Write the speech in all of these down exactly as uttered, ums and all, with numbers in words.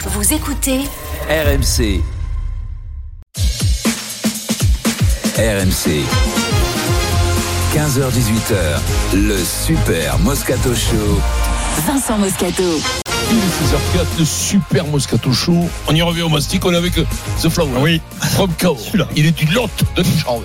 Vous écoutez R M C. R M C. quinze heures dix-huit heures, le Super Moscato Show. Vincent Moscato. Il est seize heures quatre, le Super Moscato Show. On y revient au mastic, on est avec The Flower. Oui. From Cahors. Il est une lotte de Charvet.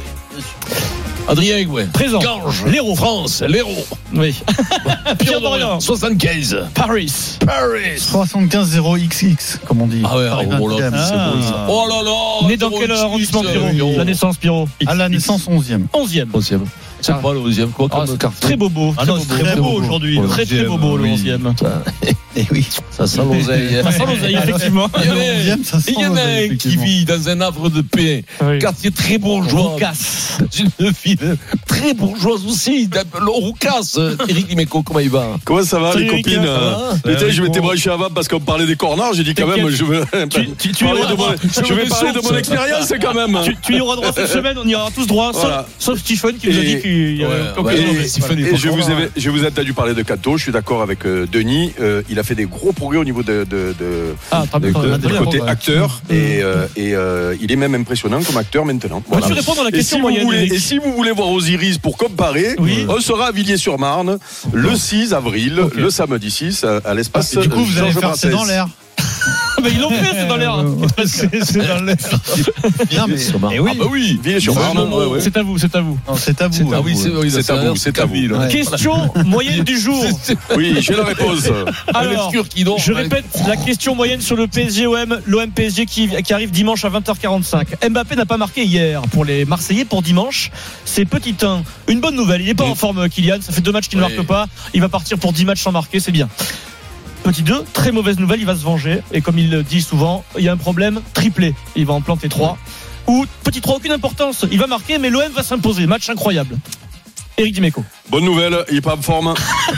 Adrien Aigouin. Présent. Gange. L'héros. France, l'héros. Oui. Pierre Dorian. soixante-quinze. Paris. Paris. soixante-quinze zéro X X, comme on dit. Ah ouais, Paris oh là, vingt-cinquième. c'est beau ça. Oh là là. Né dans quel arrondissement, Pierrot? La naissance, Pierrot. À la naissance, onzième. onzième. onzième. C'est pas le onzième, quoi, Ah, comme c'est carte. très bobo. Ah non, c'est très, très beau beau aujourd'hui. Ouais, Très très beau, le oui. onzième. Et oui. Ça sent l'oseille. Ça sent l'oseille, effectivement. Il y en a- onzième, ça sent il y en a l'oseille, un qui effectivement. vit dans un havre de paix, Oui. quartier très bourgeois. Roucas. Une ville très bourgeoise aussi, Roucas. Éric Dimeco, comment il va? Comment ça va, Salut, les Eric, copines? ça va Putain, Ouais, je oui, m'étais bon. branché avant parce qu'on parlait des cornards. J'ai dit quand même, je veux Tu- tu- tu parler auras de droit. mon, je Je vais vais parler de sauter. mon expérience quand même. Tu, tu y auras droit cette semaine, on y aura tous droit, sauf, Voilà. sauf Stephen qui nous a Et- dit qu'il y avait Ouais, aucun ouais, problème. et- Stephen, il Et faut je qu'on vous, va- ai, je vous ai entendu parler de Cato, je suis d'accord avec euh, Denis, euh, il a fait des gros progrès au niveau de, de, de, Ah, t'as de- bien de- t'as du bien côté raison. acteur et, euh, et euh, il est même impressionnant comme acteur maintenant. Voilà. Peux-tu répondre à la Et question si, vous moyenne, voulez, Eric et si vous voulez voir Osiris pour comparer, Oui. on sera à Villiers-sur-Marne le six avril, Ok. le samedi six, à, à l'espace. Et du coup, vous allez Georges faire c'est dans Brassens. l'air. Mais ils l'ont fait, c'est dans l'air. C'est c'est dans l'air. Non, mais. Eh oui. Ah bah oui. Villiers-sur-Marne, Ouais, ouais, ouais. C'est à vous, c'est à vous. Non, c'est à vous. Ah oui, c'est oui, C'est à vous, c'est à vous. Ouais. Question moyenne du jour. Oui, j'ai la réponse. Alors, je répète la question moyenne sur le P S G O M, l'O M P S G qui, qui arrive dimanche à vingt heures quarante-cinq. Mbappé n'a pas marqué hier pour les Marseillais. Pour dimanche, c'est petit un. Une bonne nouvelle, il n'est pas en forme, Kylian. Ça fait deux matchs qu'il ne Oui. marque pas. Il va partir pour dix matchs sans marquer, c'est bien. Petit deux, très mauvaise nouvelle, il va se venger. Et comme il le dit souvent, il y a un problème triplé. Il va en planter trois. Ou petit trois, aucune importance. Il va marquer, mais l'O M va s'imposer. Match incroyable. Éric Dimeco. Bonne nouvelle, il n'est pas en forme.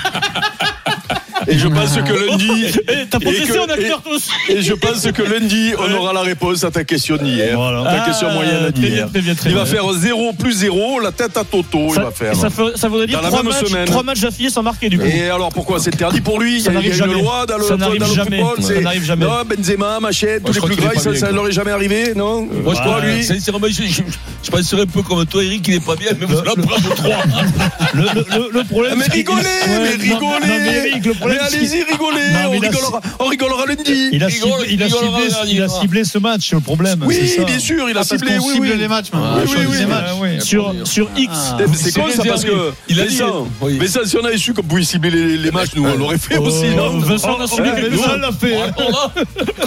Et je pense que lundi. Eh, t'as et progressé que- en acteur, toi aussi. Et je pense que lundi, on aura la réponse à ta question d'hier. Ta question Ah, moyenne très bien, d'hier. très bien, très Il va bien. faire zéro plus zéro, la tête à Toto, Ça, il va faire. ça, fait- ça voudrait dire Dans la trois même matchs, semaine. trois matchs d'affilée sans marquer du coup. Et alors pourquoi c'est interdit pour lui? Il y Ça a, il y a n'arrive une jamais. loi dans le, Ça n'arrive dans le jamais. football. Ça c'est- n'arrive jamais. Non, Benzema, Machette, tous je les crois plus qu'il est grands, pas ça, bien, ça quoi. leur est jamais arrivé, non? Moi, je crois, Ouais. lui, sincèrement, je, je, je penserais un peu comme toi, Eric, il n'est pas bien, mais vous la prendre trois. Le, le, le, le problème. Ah, mais c'est qu'il- rigolez, Ouais, mais non, rigolez! non, mais Eric, le Mais problème, c'est allez-y, rigolez! Non, On mais il a- rigolera, on rigolera lundi! Il a Rigole, ciblé, il a rigole, ciblé, rigole, il a rigole. ciblé ce match, le problème. Oui, c'est ça. bien sûr, il a Ah, parce ciblé, qu'on oui, cible oui. les matchs maintenant. Ah, oui, oui, oui. Ah, oui. sur, sur X. Ah. Mais C'est C'est con ça parce que réservé. Il a dit- Vincent, oui. Vincent, si on avait su qu'on pouvait cibler les, les matchs, nous on l'aurait fait aussi. Oh, non Vincent l'a ciblé, Ouais, mais nous, ça, on l'a fait. Alors là,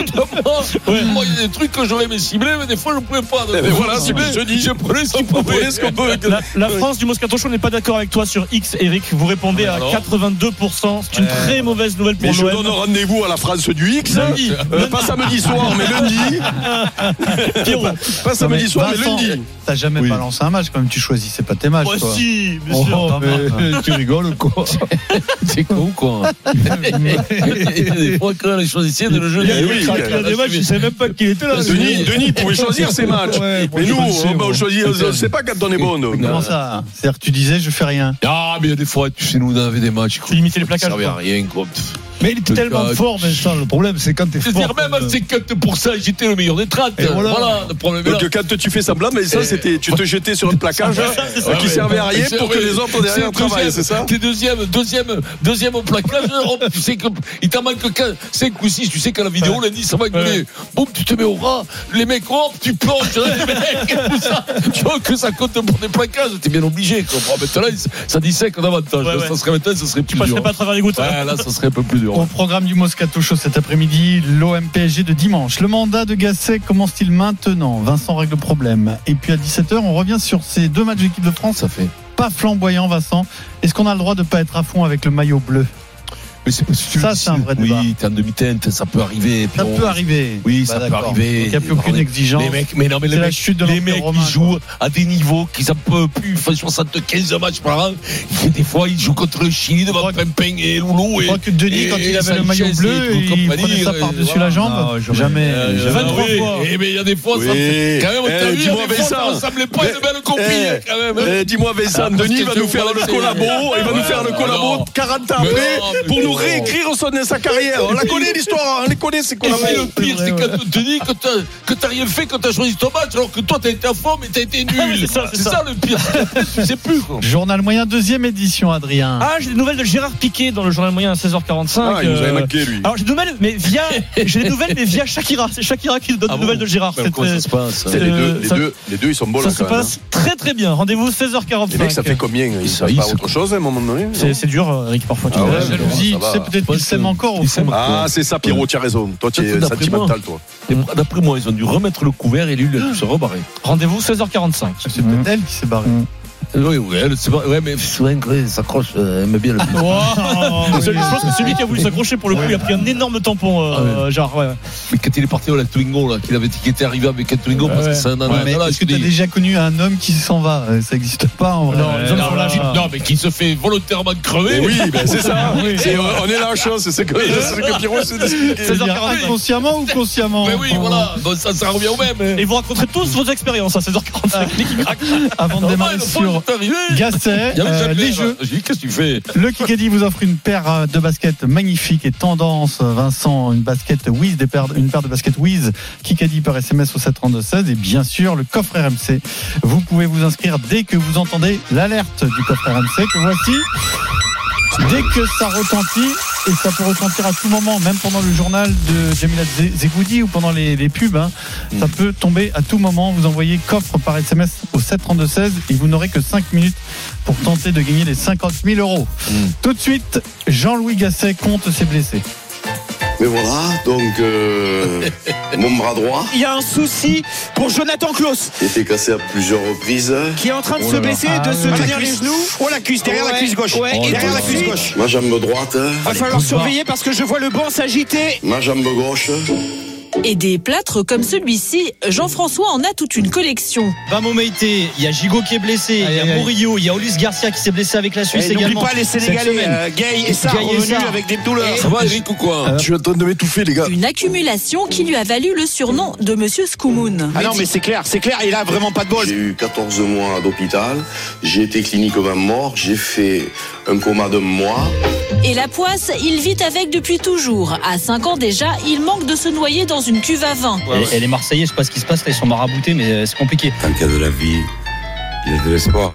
moi, moi, il y a des trucs que j'aurais aimé cibler, mais des fois, je ne pouvais pas. Donc, Eh ben voilà, je c'est bien, je te dis. Je prenais ce qu'il On pouvait. prenait ce qu'on peut. La, la France du Moscato Show n'est pas d'accord avec toi sur X, Eric. Vous répondez à Alors quatre-vingt-deux pour cent. C'est une très mauvaise nouvelle pour Mais je l'O donne M. rendez-vous à la France du X. Lundi. Euh, pas samedi soir, mais lundi. Pierrot. Pas samedi soir, mais Vincent, lundi. T'as jamais Oui. balancé un match quand même, tu choisissais pas tes matchs. Moi toi. aussi, bien Oh, sûr. mais tu rigoles quoi. C'est con, quoi. Il y a des fois, quand on les choisissait de le jeu. Il y a- oui, Il y a des matchs, je savais même pas qu'il était là. Denis, Denis pouvait choisir ses matchs. Ouais, moi, Mais je nous, le sais, on, moi. on choisit, on ne sait pas quand on est bon. nous. Comment ça? C'est-à-dire que tu disais je fais rien. Ah, mais il y a des fois, tu sais, nous, on avait des matchs. Tu limitais les Ça plaquages. servait à quoi. rien, quoi. Mais il était tellement Euh, fort, Vincent. Le problème, c'est quand t'es Je veux fort. dire, même à cinquante pour cent, j'étais le meilleur des trente. Et voilà. Voilà, le problème est là. Donc quand tu fais semblant, mais ça c'était, tu te jetais sur un plaquage Ouais, qui ouais. servait à rien C'est- pour que ouais. les autres derrière C'est travaillent, deuxième- c'est ça? T'es deuxième, deuxième, deuxième au plaquage. Hop, tu sais que il t'en manque cinq ou six. Tu sais qu'à la vidéo, lundi, ça va gueuler. Boum, tu te mets au ras. Les mecs, hop, tu plonges. Les mecs, tout ça. Tu vois que ça compte pour des plaquages. T'es bien obligé. Quoi. Bon, maintenant, ça dit cinq davantage. Ouais, ouais. Ça serait maintenant, ça serait Tu plus passerais dur. pas à travers les gouttes. Ouais, là, ça serait un peu plus dur. Au programme du Moscato Show cet après-midi, l'O M P S G de dimanche. Le mandat de Gasset commence-t-il maintenant? Vincent règle le problème. Et puis à dix-sept heures, on revient sur ces deux matchs d'équipe de France. Ça fait. Pas flamboyant, Vincent. Est-ce qu'on a le droit de ne pas être à fond avec le maillot bleu? Mais c'est parce que Ça, c'est un vrai débat. Oui, t'es en demi-teinte, ça peut arriver. Puis Ça on- peut arriver. Oui, Bah, ça peut d'accord. arriver. Donc, il n'y a plus aucune exigence. Les mecs, mais non, mais les C'est la mecs, chute de les l'Empire mecs, romain, ils jouent à des niveaux qu'ils n'en peuvent plus. Ils font soixante-quinze matchs par an. Et des fois, ils jouent contre le Chili devant Pimpin et Loulou. Je Et, crois que Denis, et- quand il et avait le Sanchez maillot bleu, et tout il compagnie, prenait ça euh, par-dessus voilà. la jambe. Non, jamais. Euh, jamais. vingt-trois oui. fois. Eh, mais il y a des fois, ça, Oui. quand même, t'as Eh, vu, il y a dis-moi, des fois, ça Vincent. ressemblait pas à une belle copie, Eh, quand même. Eh, dis-moi Vincent, Ah, parce Denis que va tu nous faire vois, le c'est- collabo, il va nous faire le Ouais, collabo alors. quarante ans Mais après non, mais pour nous nous réécrire son, sa carrière. On la connaît l'histoire, on les connaît, c'est qu'on Et a puis fait. le pire, c'est quand on te dit que t'as, que t'as rien fait quand t'as choisi ton match, alors que toi t'as été à fond, mais t'as été nul. c'est ça, c'est c'est ça. ça le pire. Tu sais plus, quoi. Journal moyen, deuxième édition, Adrien. Ah, j'ai des nouvelles de Gérard Piquet dans le journal moyen à seize heures quarante-cinq. Ah, il nous avait euh, manqué, lui. Alors j'ai des nouvelles, mais via, j'ai des nouvelles, mais via Shakira. C'est Shakira qui nous donne Ah des bon nouvelles de Gérard. Ben, C'est comment ça très- se passe? C'est les, Euh, deux, les, ça- deux, les deux, ils sont beaux Ça là se quand même. passe très très bien. Rendez-vous seize heures Les quarante-cinq. mecs, ça fait combien Ils Ça, savent ils pas se- autre chose à un moment donné C'est, c'est dur, Eric, parfois. tu Ah vois. ouais, La jalousie, ça tu va. sais peut-être qu'ils s'aiment encore au Ils fond. s'aiment. Ah, c'est ça, Pierrot, tu as raison. Toi, tu es D'après moi. sentimental, toi. Et d'après moi, ils ont dû remettre le couvert et lui, il a dû se rebarrer. Rendez-vous seize heures quarante-cinq. C'est peut-être elle qui s'est barrée. Oui, oui, elle, c'est pas, ouais, mais souvent, elle s'accroche, elle aime bien le but. Je pense que celui qui a voulu s'accrocher pour le coup, il a pris un énorme tampon, euh, genre, ouais. Mais quand il est parti au la Twingo, là, qu'il avait, qu'il était arrivé avec un Twingo, parce que c'est un Ouais, mais ananas, est-ce que je tu as dis. déjà connu un homme qui s'en va Ça n'existe pas en vrai. Non, les hommes Non, sont là. non, mais qui se fait volontairement crever. Oui, ben, c'est ça. Oui. C'est- on est là en chose, c'est ce que, c'est ce que Pierrot s'est expliqué. C'est-à-dire seize heures quarante-cinq. inconsciemment ou consciemment Mais oui, voilà, donc ça, ça revient au même. hein. Et vous raconterez tous vos expériences à seize heures quarante-cinq. Nicky Crack. Avant de Ah, démarrer le sur point est arrivé. Gasset, Il y avait euh, jamais les l'air. jeux. J'ai dit, qu'est-ce que tu fais? Le Kikadi vous offre une paire de baskets magnifiques et tendance, Vincent, une basket Wiz, des paires, une paire de baskets Wiz, Kikadi par S M S au sept trente-deux seize et bien sûr le coffre R M C. Vous pouvez vous inscrire dès que vous entendez l'alerte du coffre R M C que voici. Dès que ça retentit, et ça peut retentir à tout moment, même pendant le journal de Jamila Zegoudi ou pendant les, les pubs, hein, ça peut tomber à tout moment. Vous envoyez coffre par S M S au sept trente-deux seize et vous n'aurez que cinq minutes pour tenter de gagner les cinquante mille euros. Mm. Tout de suite, Jean-Louis Gasset compte ses blessés. Mais voilà, donc euh, mon bras droit Il y a un souci pour Jonathan Klaus était cassé à plusieurs reprises. qui est en train de Oh se là là. blesser, de Ah se oui. tenir les genoux. Oh la cuisse, derrière la Ouais, cuisse gauche. ouais, Oh, et derrière la tout cuisse suite. gauche. Ma jambe droite, Va falloir surveiller parce que je vois le banc s'agiter. ma jambe gauche. Et des plâtres comme celui-ci, Jean-François en a toute une collection. Vamo Meïté, il y a Gigot qui est blessé, il y a Murillo, il y a Olis Garcia qui s'est blessé avec la Suisse Et n'oublie également. pas les Sénégalais, Cette semaine. euh, Gay et Sarr Gay et revenus Sarr. avec des douleurs. Ça va, Eric, ou quoi? Je suis en train de m'étouffer, les gars. Une accumulation qui lui a valu le surnom de Monsieur Skoumoun. Ah non, mais c'est clair, c'est clair, il a vraiment pas de bol. J'ai eu quatorze mois d'hôpital. J'ai été cliniquement mort. J'ai fait un coma d'un mois. Et la poisse, il vit avec depuis toujours. À cinq ans déjà, il manque de se noyer dans une cuve à vin. Et, et les Marseillais, je sais pas ce qui se passe, là, ils sont maraboutés, mais euh, c'est compliqué. Tant qu'il y a de la vie, il y a de l'espoir.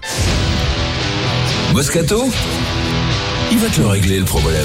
Moscato, il va te le régler le problème.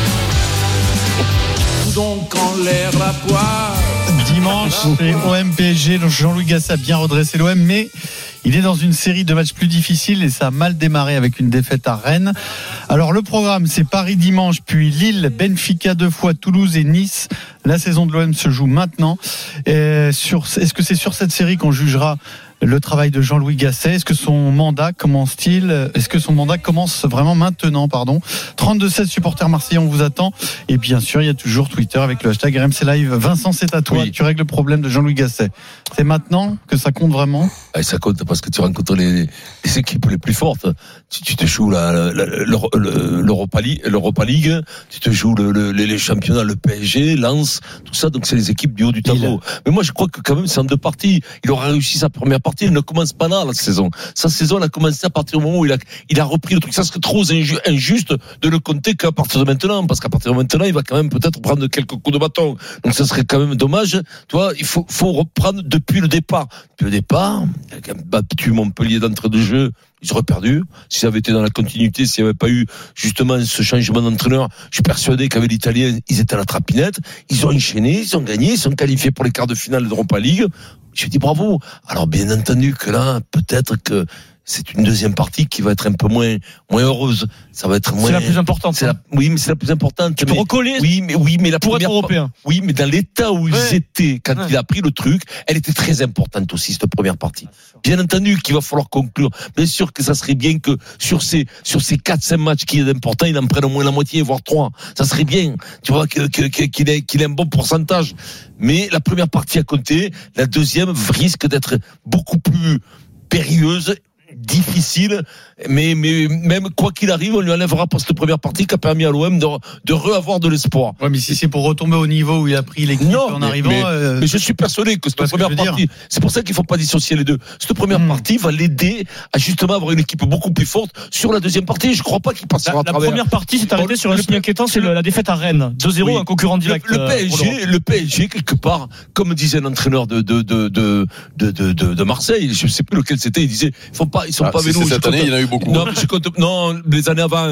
Donc en l'air la poire. Dimanche, c'est O M P S G. Donc Jean-Louis Gasset a bien redressé l'O M, mais il est dans une série de matchs plus difficiles et ça a mal démarré avec une défaite à Rennes. Alors le programme, c'est Paris dimanche, puis Lille, Benfica deux fois, Toulouse et Nice. La saison de l'O M se joue maintenant. Et sur, est-ce que c'est sur cette série qu'on jugera le travail de Jean-Louis Gasset? Est-ce que son mandat commence-t-il Est-ce que son mandat commence vraiment maintenant, pardon? trente-deux seize supporters marseillais, on vous attend. Et bien sûr, il y a toujours Twitter avec le hashtag R M C Live. Vincent, c'est à toi. Oui. Tu règles le problème de Jean-Louis Gasset. C'est maintenant que ça compte vraiment? Ah, ça compte parce que tu rencontres les, les équipes les plus fortes. Tu, tu te joues la, la, la- l'Euro- le- l'Europa League, l'Europa League, tu te joues le, le, les, les championnats, le P S G, Lens, tout ça. Donc c'est les équipes du haut du tableau. Mais moi je crois que quand même c'est en deux parties. Il aura réussi sa première partie. Il ne commence pas là la saison. Sa saison elle a commencé à partir du moment où il a, il a repris le truc. Ça serait trop inju- injuste de le compter qu'à partir de maintenant, parce qu'à partir de maintenant il va quand même peut-être prendre quelques coups de bâton. Donc ça serait quand même dommage. Tu vois, il faut, faut reprendre depuis le départ. Depuis le départ, il a quand même battu Montpellier d'entrée de jeu. Ils auraient perdu. S'ils avaient été dans la continuité, s'il n'y avait pas eu justement ce changement d'entraîneur, je suis persuadé qu'avec l'Italien, ils étaient à la trapinette. Ils ont enchaîné, ils ont gagné, ils sont qualifiés pour les quarts de finale de l'Europa League. Je dis bravo. Alors bien entendu que là, peut-être que c'est une deuxième partie qui va être un peu moins moins heureuse. Ça va être moins. C'est la plus importante. C'est la, oui, mais c'est la plus importante. Tu peux mais, recoller oui, mais oui, mais la pour être première européen. oui, mais dans l'état où ils Ouais. étaient quand Ouais. il a pris le truc, elle était très importante aussi cette première partie. Bien entendu qu'il va falloir conclure. Bien sûr que ça serait bien que sur ces sur ces quatre cinq matchs qui est important, il en prenne au moins la moitié, voire trois. Ça serait bien. Tu vois que, que, que- qu'il ait qu'il ait un bon pourcentage. Mais la première partie a compté, la deuxième risque d'être beaucoup plus périlleuse, difficile, mais, mais même quoi qu'il arrive, on lui enlèvera pas cette première partie qui a permis à l'O M de, de re-avoir de l'espoir. Ouais, mais si c'est pour retomber au niveau où il a pris l'équipe non, en mais, arrivant. Mais, euh... mais je suis persuadé que cette première partie, c'est pour ça qu'il faut pas dissocier les deux. Cette première mmh. partie va l'aider à justement avoir une équipe beaucoup plus forte sur la deuxième partie. Je crois pas qu'il passera la, à travers. La première partie s'est arrêtée sur un signe inquiétant, c'est le, la défaite à Rennes. deux zéro, oui. Un concurrent direct. Le, le P S G, le P S G, quelque part, comme disait l'entraîneur de, de, de, de, de, de, de, de Marseille, je sais plus lequel c'était, il disait, ils font pas, ils sont ah, pas avec nous. Cette année, compte, il y en a eu beaucoup. Non, mais je compte, non, les années avant,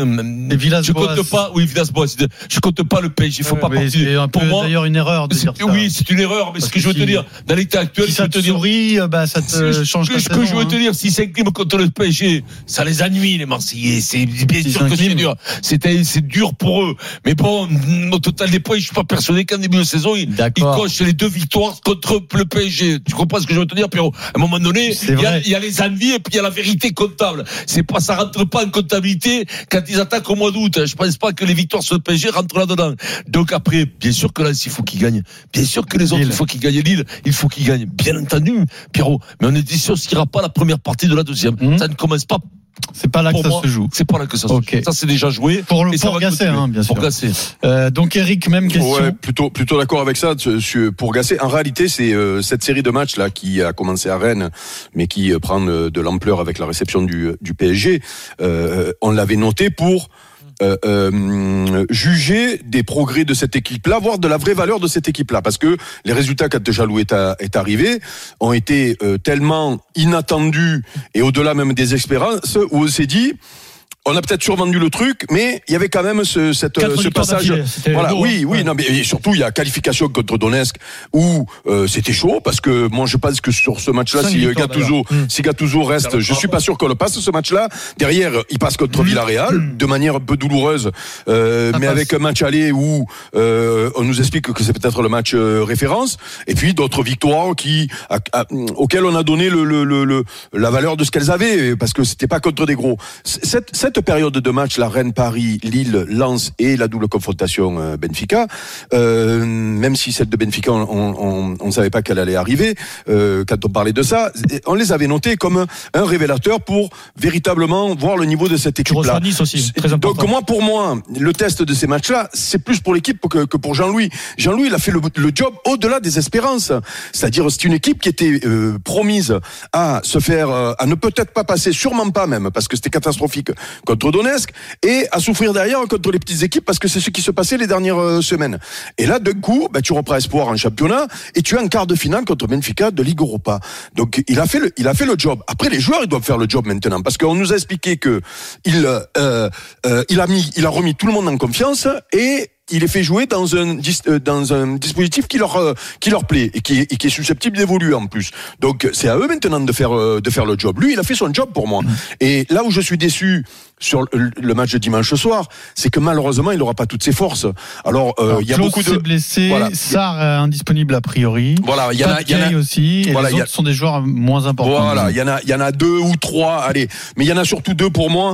je compte pas, oui, Villas-Boas, je compte pas le P S G, il faut ouais, pas partir. C'est un peu, pour moi, d'ailleurs, une erreur de dire ça. Oui, c'est une erreur, mais ce que, que je veux si, te dire, dans l'état actuel, si ça te dire, sourit, bah, ça te change Ce que je veux te dire, si c'est un crime contre le P S G, ça les ennuie, les Marseillais. C'est bien sûr que c'est dur. C'était, c'est dur pour eux. Mais bon, au total des points, je suis pas persuadé qu'en début de saison, ils, ils cochent les deux victoires contre le P S G. Tu comprends ce que je veux te dire, Pierrot? À un moment donné, il y, a, il y a les envies et puis il y a la vérité comptable. C'est pas, ça rentre pas en comptabilité quand ils attaquent au mois d'août. Je pense pas que les victoires sur le P S G rentrent là-dedans. Donc après, bien sûr que là, il faut qu'ils gagnent. Bien sûr que les autres, Lille. il faut qu'ils gagnent Lille. Il faut qu'ils gagnent. Bien entendu, Pierrot. Mais on est dissociera pas la première partie de la deuxième. Mmh. Ça ne commence pas. C'est pas là pour que ça moi, se joue. C'est pas là que ça se okay. joue. Ça c'est déjà joué. Pour, le, pour Gasset, hein, bien sûr. Pour Gasset. Euh, donc Eric, même question. Ouais, plutôt, plutôt d'accord avec ça. Pour Gasset, en réalité, c'est euh, cette série de matchs là qui a commencé à Rennes, mais qui euh, prend de, de l'ampleur avec la réception du, du P S G. Euh, on l'avait noté pour Euh, euh, juger des progrès de cette équipe-là, voire de la vraie valeur de cette équipe-là, parce que les résultats quand Jalou est, à, est arrivé ont été euh, tellement inattendus et au-delà même des espérances où on s'est dit on a peut-être survendu le truc, mais il y avait quand même ce, cette, ce passage. Voilà, beau, oui, oui, ouais. non, mais surtout il y a qualification contre Donetsk où euh, c'était chaud parce que moi je pense que sur ce match-là, si Gattuso, mmh. si Gattuso reste, je suis pas sûr qu'on le passe ce match-là. Derrière, il passe contre mmh. Villarreal mmh. de manière un peu douloureuse, euh, mais passe. Avec un match aller où euh, on nous explique que c'est peut-être le match euh, référence. Et puis d'autres victoires qui, à, à, auxquelles on a donné le, le, le, le, la valeur de ce qu'elles avaient parce que c'était pas contre des gros. Cette, cette Cette période de match, la Rennes, Paris, Lille, Lens et la double confrontation euh, Benfica, euh, même si celle de Benfica, on ne savait pas qu'elle allait arriver, euh, quand on parlait de ça, on les avait notés comme un révélateur pour véritablement voir le niveau de cette équipe-là. Nice aussi, très important. Donc moi, pour moi, le test de ces matchs-là, c'est plus pour l'équipe que, que pour Jean-Louis. Jean-Louis, il a fait le, le job au-delà des espérances. C'est-à-dire, c'est une équipe qui était euh, promise à se faire, euh, à ne peut-être pas passer, sûrement pas même, parce que c'était catastrophique contre Donetsk, et à souffrir derrière contre les petites équipes parce que c'est ce qui se passait les dernières euh, semaines. Et là, d'un coup, bah, tu reprends espoir en championnat et tu es en quart de finale contre Benfica de Ligue Europa. Donc, il a fait le, il a fait le job. Après, les joueurs, ils doivent faire le job maintenant parce qu'on nous a expliqué que il, euh, euh, il a mis, il a remis tout le monde en confiance et il est fait jouer dans un dans un dispositif qui leur qui leur plaît et qui, et qui est susceptible d'évoluer en plus. Donc c'est à eux maintenant de faire de faire le job. Lui, il a fait son job pour moi. Et là où je suis déçu sur le match de dimanche soir, c'est que malheureusement, il n'aura pas toutes ses forces. Alors, euh, il y a Klaus beaucoup de blessés, voilà. Sarr euh, indisponible a priori. Voilà, il y en a, il y en a aussi. Et voilà, les autres a, sont des joueurs moins importants. Voilà, il y en a, il y en a deux ou trois. Allez, mais il y en a surtout deux pour moi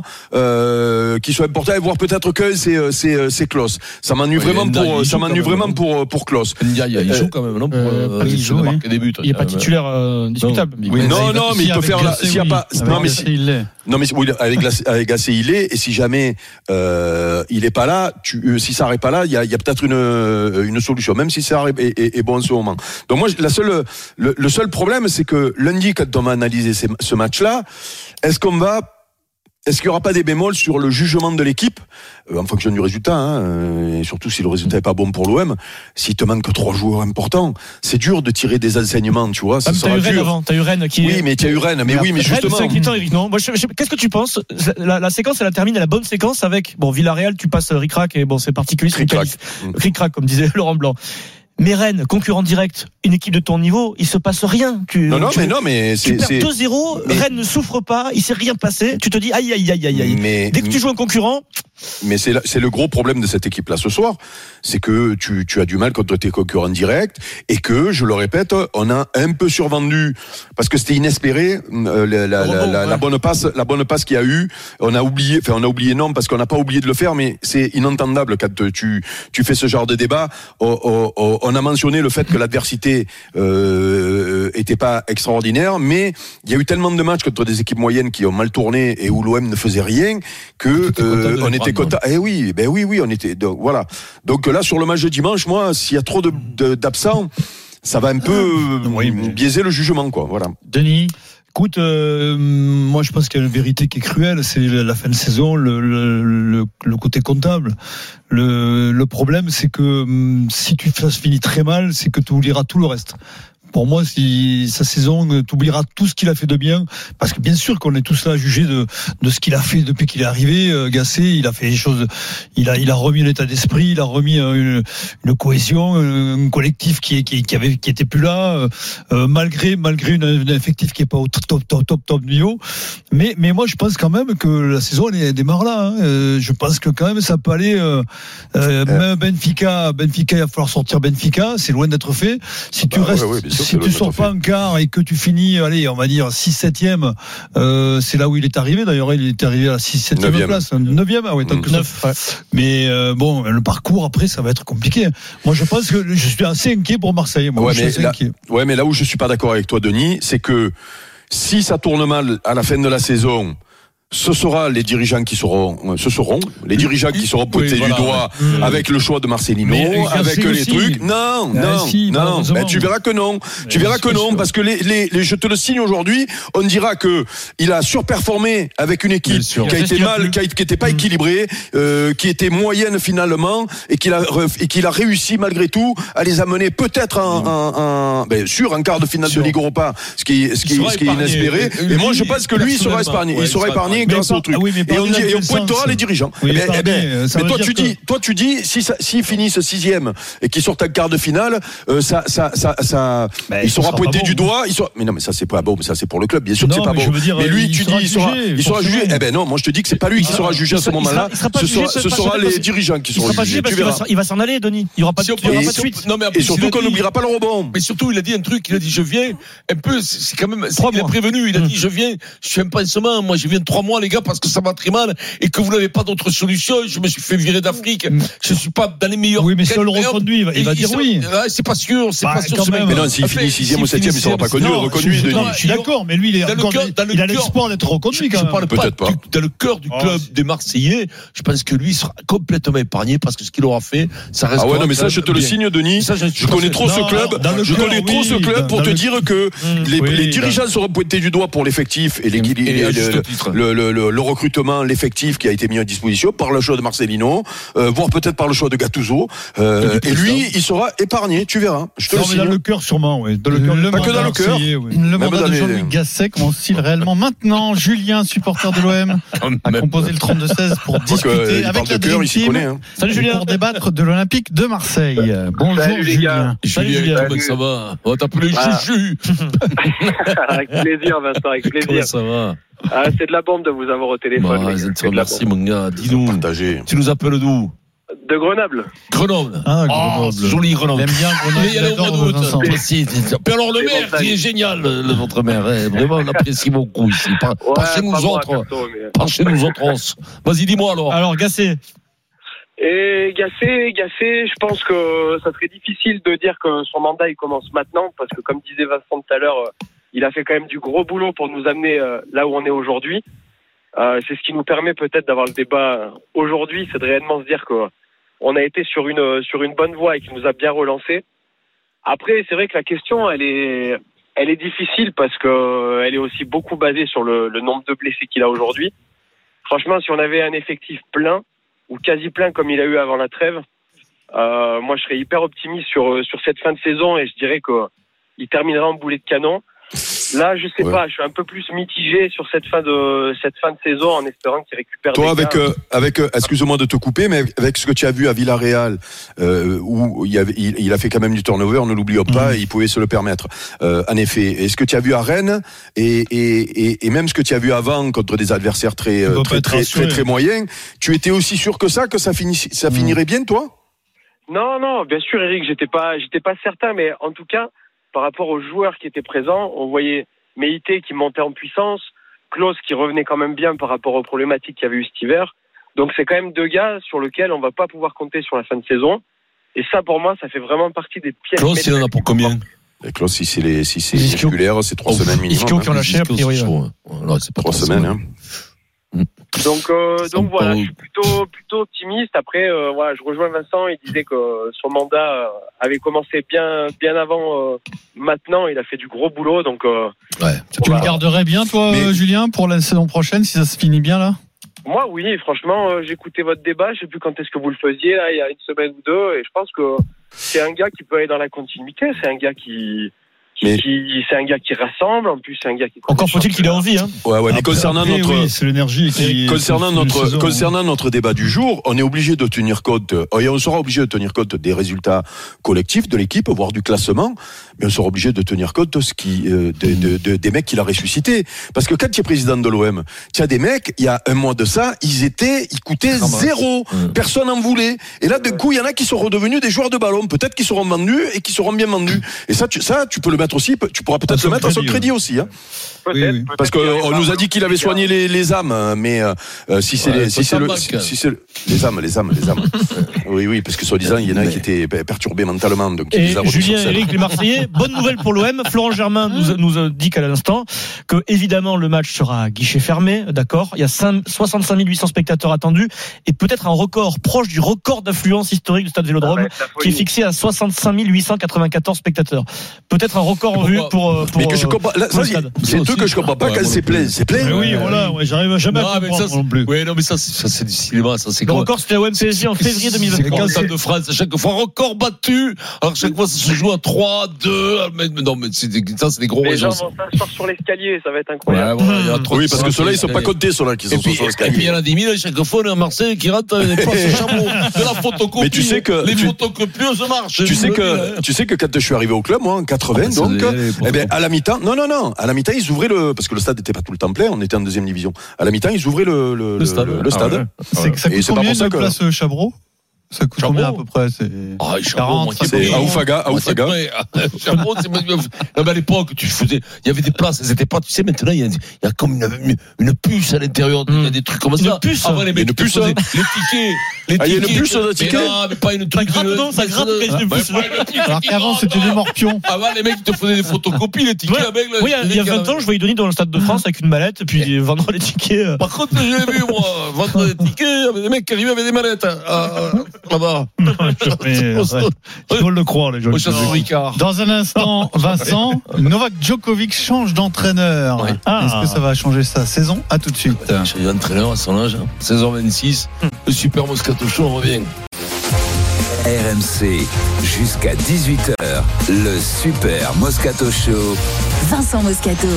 euh, qui sont importants. Et voire peut-être que c'est c'est c'est Klaus. Ça m'ennuie ouais, vraiment Nda, pour ça m'ennuie vraiment pour pour Klaus. Nda, il joue quand même non pour euh, il joue, oui. des buts. Il est pas titulaire euh, discutable. Non, oui, non, non, mais il peut faire là. S'il y a pas, non mais non mais oui, avec avec Gasset il est. Et si jamais Euh, il est pas là, tu, euh, si Sarr est pas là, il y a, y a peut-être une une solution, même si Sarr est, est, est bon en ce moment. Donc moi, la seule, le, le seul problème, c'est que lundi, quand on va analyser ces, ce match-là, est-ce qu'on va Est-ce qu'il n'y aura pas des bémols sur le jugement de l'équipe euh, en fonction du résultat, hein, euh, et surtout si le résultat n'est pas bon pour l'O M, s'il te manque trois joueurs importants, c'est dur de tirer des enseignements, tu vois. Ça ah, sera t'as eu dur. Rennes avant, t'as eu Rennes qui. Oui, mais tu as eu Rennes, mais, mais oui, mais Rennes, justement. C'est inquiétant, Eric. Non, moi, je, je, qu'est-ce que tu penses la, la séquence, elle a terminé, la bonne séquence avec bon Villarreal, tu passes Ric-Rac et bon c'est particulier, c'est Ric-Rac, Ric-Rac comme disait Laurent Blanc. Mais Rennes, concurrent direct, une équipe de ton niveau, il se passe rien. Tu, non, non, tu, mais non, mais tu c'est, perds c'est... deux zéro, mais... Rennes ne souffre pas, il s'est rien passé. Tu te dis aïe aïe aïe aïe aïe. Mais... Dès que tu joues un concurrent. Mais c'est, la, c'est le gros problème de cette équipe-là ce soir, c'est que tu, tu as du mal contre tes concurrents directs et que, je le répète, on a un peu survendu parce que c'était inespéré euh, la, la, la, la, ouais. la bonne passe, la bonne passe qu'il y a eu. On a oublié, enfin on a oublié non parce qu'on n'a pas oublié de le faire, mais c'est inentendable quand tu tu fais ce genre de débat. On, on, on a mentionné le fait que l'adversité euh, était pas extraordinaire, mais il y a eu tellement de matchs contre des équipes moyennes qui ont mal tourné et où l'O M ne faisait rien que euh, on était content. Eh oui, ben oui, oui, on était. Donc voilà. Donc là, sur le match de dimanche, moi, s'il y a trop de, de, d'absents, ça va un peu oui, mais... biaiser le jugement, quoi. Voilà. Denis. Écoute, euh, moi je pense qu'il y a une vérité qui est cruelle, c'est la fin de saison, le, le, le, le côté comptable. Le, le problème, c'est que si tu ça se finit très mal, c'est que tu oublieras tout le reste. Pour moi, si sa saison, tu oublieras tout ce qu'il a fait de bien, parce que bien sûr qu'on est tous là à juger de, de ce qu'il a fait depuis qu'il est arrivé. Euh, Gasset, il a fait des choses, il a, il a remis un état d'esprit, il a remis une, une cohésion, un collectif qui, qui, qui avait, qui était plus là, euh, malgré, malgré une, un effectif qui est pas au top, top, top, top niveau. Mais, mais moi, je pense quand même que la saison, elle, elle démarre là. Hein. Euh, je pense que quand même, ça peut aller. Euh, euh, même Benfica, Benfica, il va falloir sortir Benfica. C'est loin d'être fait. Si tu bah, restes. Ouais, ouais, Si tu sors pas en quart et que tu finis, allez, on va dire six septième, euh, c'est là où il est arrivé. D'ailleurs, il est arrivé à la six septième place, neuvième, ah ouais, tant mmh. que neuf. Ouais. Mais euh, bon, le parcours après, ça va être compliqué. Moi, je pense que je suis assez inquiet pour Marseille. Moi, ouais, je mais suis assez là, inquiet. Ouais, mais là où je suis pas d'accord avec toi, Denis, c'est que si ça tourne mal à la fin de la saison, ce sera les dirigeants qui seront, ce seront les dirigeants qui seront pointés oui, voilà, du doigt ouais. avec le choix de Marcelino, mais avec les aussi. trucs. Non, ah, non, si, non. Ben, tu verras que non. Mais tu verras que non, sûr. Parce que les, les, les, je te le signe aujourd'hui, on dira que il a surperformé avec une équipe qui a été mal, qui, a, qui était pas équilibrée, euh, qui était moyenne finalement, et qu'il a et qu'il a réussi malgré tout à les amener peut-être en, en, en ben, sûr en quart de finale sûr. de Ligue Europa, ce qui, ce qui, ce qui est inespéré. Et moi, je pense que lui, il sera épargné. Il sera épargné. Grâce au truc. Oui, et on, dit, et on pointera les dirigeants. Oui, mais, eh ben, mais toi, tu que... dis, toi, tu dis, si ça, s'ils finissent sixième et qu'ils sortent en quart de finale, euh, ça, ça, ça, ça, bah, il sera pointé du bon. doigt. Il sera... Mais non, mais ça, c'est pas bon. Mais ça, c'est pour le club. Bien sûr, non, que c'est pas bon. Dire, mais lui, tu dis, il sera, il sera jugé. Eh ben non, moi, je te dis que c'est pas lui qui sera jugé à ce moment-là. Ce sera les dirigeants qui seront jugés. Il va s'en aller, Denis. Il y aura pas de suite. Et surtout qu'on n'oubliera pas le rebond. Mais surtout, il a dit un truc. Il a dit, je viens. Un peu, c'est quand même. Il a prévenu. Il a dit, je viens. Je suis un pansement. Moi, je viens trois mois, les gars, parce que ça va très mal et que vous n'avez pas d'autre solution. Je me suis fait virer d'Afrique. Je suis pas dans les meilleurs. Oui, mais si on le reconduit, il va, il va dire oui. C'est pas sûr. C'est bah, pas sûr. Mais non, s'il finit sixième ou septième, il sera pas connu, reconduit. Je suis d'accord, mais lui, il est encore, il a l'espoir d'être reconduit quand même. Peut-être pas. Dans le cœur du club des Marseillais, je pense que lui sera complètement épargné parce que ce qu'il aura fait, ça reste. Ah ouais, non, mais ça, je te le signe, Denis. Je connais trop ce club. Je connais trop ce club pour te dire que les dirigeants seront pointés du doigt pour l'effectif et le recrutement, l'effectif qui a été mis à disposition par le choix de Marcelino, euh, voire peut-être par le choix de Gattuso. Euh, et lui, il sera épargné, tu verras. Je te non, le mais dans le cœur sûrement, oui. Dans le cœur, le pas que dans le cœur. Oui. Le mandat de Jean-Louis Gasset commence-t-il réellement maintenant? Julien, supporter de l'O M, a composé le trente-deux seize pour discuter avec la Dream Team hein. Salut Julien, pour débattre de l'Olympique de Marseille. Bonjour Salut, Julien. Salut Julien, comment ça va? On va t'appeler ah. Juju. Avec plaisir Vincent, avec plaisir. Comment ça va? Ah, c'est de la bombe de vous avoir au téléphone. Bah, c'est merci mon gars. Dis-nous, tu nous appelles d'où? De Grenoble. Grenoble. Ah, Grenoble. Oh, joli Grenoble. J'aime bien Grenoble. Mais il y a le mois d'août. Puis alors le maire, qui est génial, le, votre maire. Hein, vraiment, on l'apprécie beaucoup ici. Pas, ouais, pas chez nous pas autres. Moi, perso, mais... Pas chez nous autres. Vas-y, dis-moi alors. Alors, Gasset. Et Gasset, Gasset, je pense que ça serait difficile de dire que son mandat il commence maintenant, parce que comme disait Vincent tout à l'heure, il a fait quand même du gros boulot pour nous amener là où on est aujourd'hui. Euh, c'est ce qui nous permet peut-être d'avoir le débat aujourd'hui, c'est de réellement se dire qu'on a été sur une sur une bonne voie et qu'il nous a bien relancé. Après, c'est vrai que la question, elle est elle est difficile parce que elle est aussi beaucoup basée sur le, le nombre de blessés qu'il a aujourd'hui. Franchement, si on avait un effectif plein ou quasi plein comme il a eu avant la trêve, euh, moi je serais hyper optimiste sur sur cette fin de saison et je dirais qu'il terminera en boulet de canon. Là, je sais ouais. pas, je suis un peu plus mitigé sur cette fin de cette fin de saison en espérant qu'il récupère. Toi, des avec gars. euh, avec, euh, excuse-moi de te couper, mais avec ce que tu as vu à Villarreal, euh, où il, y avait, il, il a fait quand même du turnover, ne l'oublions pas, mmh. il pouvait se le permettre. Euh, en effet, et ce que tu as vu à Rennes, et, et, et, et même ce que tu as vu avant contre des adversaires très euh, très très, très très très moyens, tu étais aussi sûr que ça, que ça finisse, ça mmh. finirait bien, toi? Non, non, bien sûr, Eric, j'étais pas, j'étais pas certain, mais en tout cas. Par rapport aux joueurs qui étaient présents, on voyait Meïté qui montait en puissance, Klose qui revenait quand même bien par rapport aux problématiques qu'il y avait eu cet hiver. Donc c'est quand même deux gars sur lesquels on va pas pouvoir compter sur la fin de saison. Et ça, pour moi, ça fait vraiment partie des pièces. Klaus, il en a pour combien? Klaus, si c'est les, si c'est musculaire, c'est trois semaines minimum. Ischio qui ont lâché, a priori. Voilà, c'est pas trois semaines, hein. Donc, euh, donc voilà, je suis plutôt, plutôt optimiste. Après, euh, voilà, je rejoins Vincent. Il disait que son mandat euh, avait commencé bien, bien avant. Euh, maintenant, il a fait du gros boulot. Donc, euh, ouais. Tu voilà. le garderais bien, toi, Mais... Julien, pour la saison prochaine, si ça se finit bien là? Moi, oui. Franchement, euh, j'écoutais votre débat. Je sais plus quand est-ce que vous le faisiez, là, il y a une semaine ou deux, et je pense que c'est un gars qui peut aller dans la continuité. C'est un gars qui Qui, qui, c'est un gars qui rassemble, en plus c'est un gars qui... Encore faut-il qu'il ait envie, hein. Ouais, ouais, mais après, concernant après, notre... Oui, c'est l'énergie qui... Concernant notre, saison, concernant notre débat du jour, on est obligé de tenir compte, et on sera obligé de tenir compte des résultats collectifs de l'équipe, voire du classement, mais on sera obligé de tenir compte de ce qui, euh, de, de, de, des mecs qu'il a ressuscités. Parce que quand tu es président de l'O M, tu as des mecs, il y a un mois de ça, ils étaient, ils coûtaient ah zéro. Mmh. Personne n'en voulait. Et là, d'un coup, il y en a qui sont redevenus des joueurs de ballon. Peut-être qu'ils seront vendus et qui seront bien vendus. Et ça, tu, ça, tu peux le mettre aussi, tu pourras peut-être le mettre à son crédit aussi, hein. Peut-être, oui, oui. peut-être parce qu'on nous a dit qu'il avait soigné les, les âmes, mais euh, si c'est ouais, les, si c'est le, si, si c'est le, les âmes, les âmes, les âmes. oui, oui, parce que soi-disant il y en a mais... qui étaient perturbés mentalement, donc et les a Julien, Eric, les Marseillais. Bonne nouvelle pour l'O M. Florent Germain nous, nous a dit qu'à l'instant que évidemment le match sera à guichet fermé, d'accord. Il y a soixante-cinq mille huit cents spectateurs attendus et peut-être un record proche du record d'affluence historique du Stade Vélodrome, ah ouais, qui est fixé à soixante-cinq mille huit cent quatre-vingt-quatorze spectateurs. Peut-être un record en vue pour, pour. Mais que je comprends. Là, ça, c'est tout que je comprends pas. Ouais, quand c'est plein, c'est plein. Oui, voilà, ouais, j'arrive jamais non, à comprendre ça, non plus. Oui, non, mais ça, ça c'est du cinéma, ça c'est. Le record, c'était la O M P S G en février deux mille vingt-trois. C'est de France, à chaque fois record battu. Alors chaque fois, ça se joue à trois, deux. Mais non, mais c'est ça, c'est des gros régions. Les gens vont s'asseoir sur l'escalier, ça va être incroyable. Ouais, ouais, il y a trop oui, parce que ceux-là, ils sont pas comptés, ceux-là qui sont sur l'escalier. Et puis il y en a dix mille chaque fois, on est à Marseille qui rate des places chameau, de la photocopie. Mais tu sais que les photocopieuses marchent. Tu sais que, tu sais que quand je suis arrivé au club, moi, en quatre-vingts, donc, eh ben, à la mi-temps, non, non, non, à la mi-temps, ils ouvraient le, parce que le stade n'était pas tout le temps plein, on était en deuxième division. À la mi-temps, ils ouvraient le, le, le stade. Le, le stade. Ah ouais. C'est, ça coûte combien une place que... Chabreau? Ça coûte Chabreau. Combien à peu près? C'est ah, quarante, c'est à Oufaga, à Oufaga. Chabreau, c'est non, mais à l'époque, tu faisais, il y avait des places, elles étaient pas, tu sais, maintenant, il y a, il y a comme une, une, une puce à l'intérieur, il y a des trucs comme ça. Une puce? Ah ouais, les mecs, une puce, hein. Les tickets. Les ah, il y a une puce dans le ticket? Non, mais pas une truc. Ça gratte, non, ça gratte quand il y a une puce. Alors qu'avant, c'était des morpions. Avant, les mecs, ils te faisaient des photocopies, les tickets avec le. Oui, il y a vingt ans, je voyais Denis dans le Stade de France avec une mallette, puis vendre les tickets. Par contre, j'ai vu, moi, vendre des tickets, des mecs qui arrivaient avec des mallettes, là-bas. Mais, ouais, je dois le croire, les gens. Dans un instant, Vincent, Novak Djokovic change d'entraîneur. Oui. Ah. Est-ce que ça va changer sa saison? À tout de suite. J'ai eu un entraîneur à son âge, hein. seize heures vingt-six. Le Super Moscato Show revient. R M C, jusqu'à dix-huit heures, le Super Moscato Show. Vincent Moscato.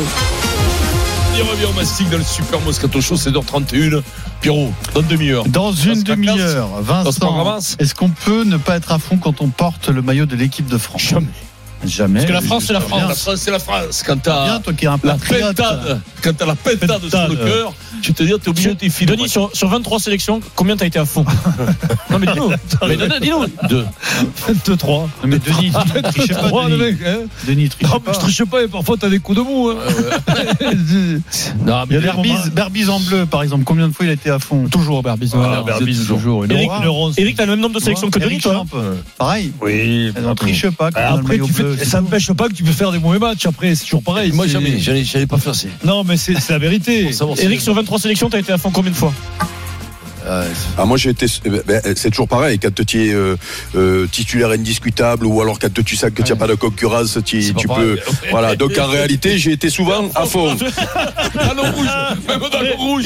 Il revient au Mastic dans le Super Moscato Show, c'est deux heures trente et une. Pierrot, dans une demi-heure. Dans une demi-heure, Vincent, est-ce qu'on peut ne pas être à fond quand on porte le maillot de l'équipe de France? Jamais. Jamais. Parce que la France, c'est la France. La France, c'est la France. Quand t'as bien, toi qui es un la pentade, quand t'as la pentade sur le cœur, tu te dis, t'es obligé de tes filles. Denis, sur, sur vingt-trois sélections, combien t'as été à fond? Non, mais dis-nous. Mais dis-nous. Deux. vingt-trois. Non, mais Denis, tu triches pas. Denis, mec, hein. Denis triche non, pas. Je triche pas et parfois t'as des coups de mou. Hein. Non, mais il y a Berbiz, Berbiz en bleu, par exemple. Combien de fois il a été à fond? Toujours Berbiz. Ah, Berbiz, toujours. Eric, Eric, t'as le même nombre de sélections que Denis, toi? Pareil. Oui. On triche pas. Après, ça m'empêche pas que tu peux faire des mauvais matchs après, c'est toujours pareil. Moi jamais, j'allais, j'allais pas faire ça. Non mais c'est, c'est la vérité. Eric, sur vingt-trois sélections, t'as été à fond combien de fois? Ah, moi j'ai été, ben, c'est toujours pareil quand tu es euh, euh, titulaire indiscutable ou alors quand tu sais que tu n'as pas de concurrence, tu, tu peux pareil. Voilà, donc en réalité j'ai été souvent à fond. Dans le rouge, même dans le rouge.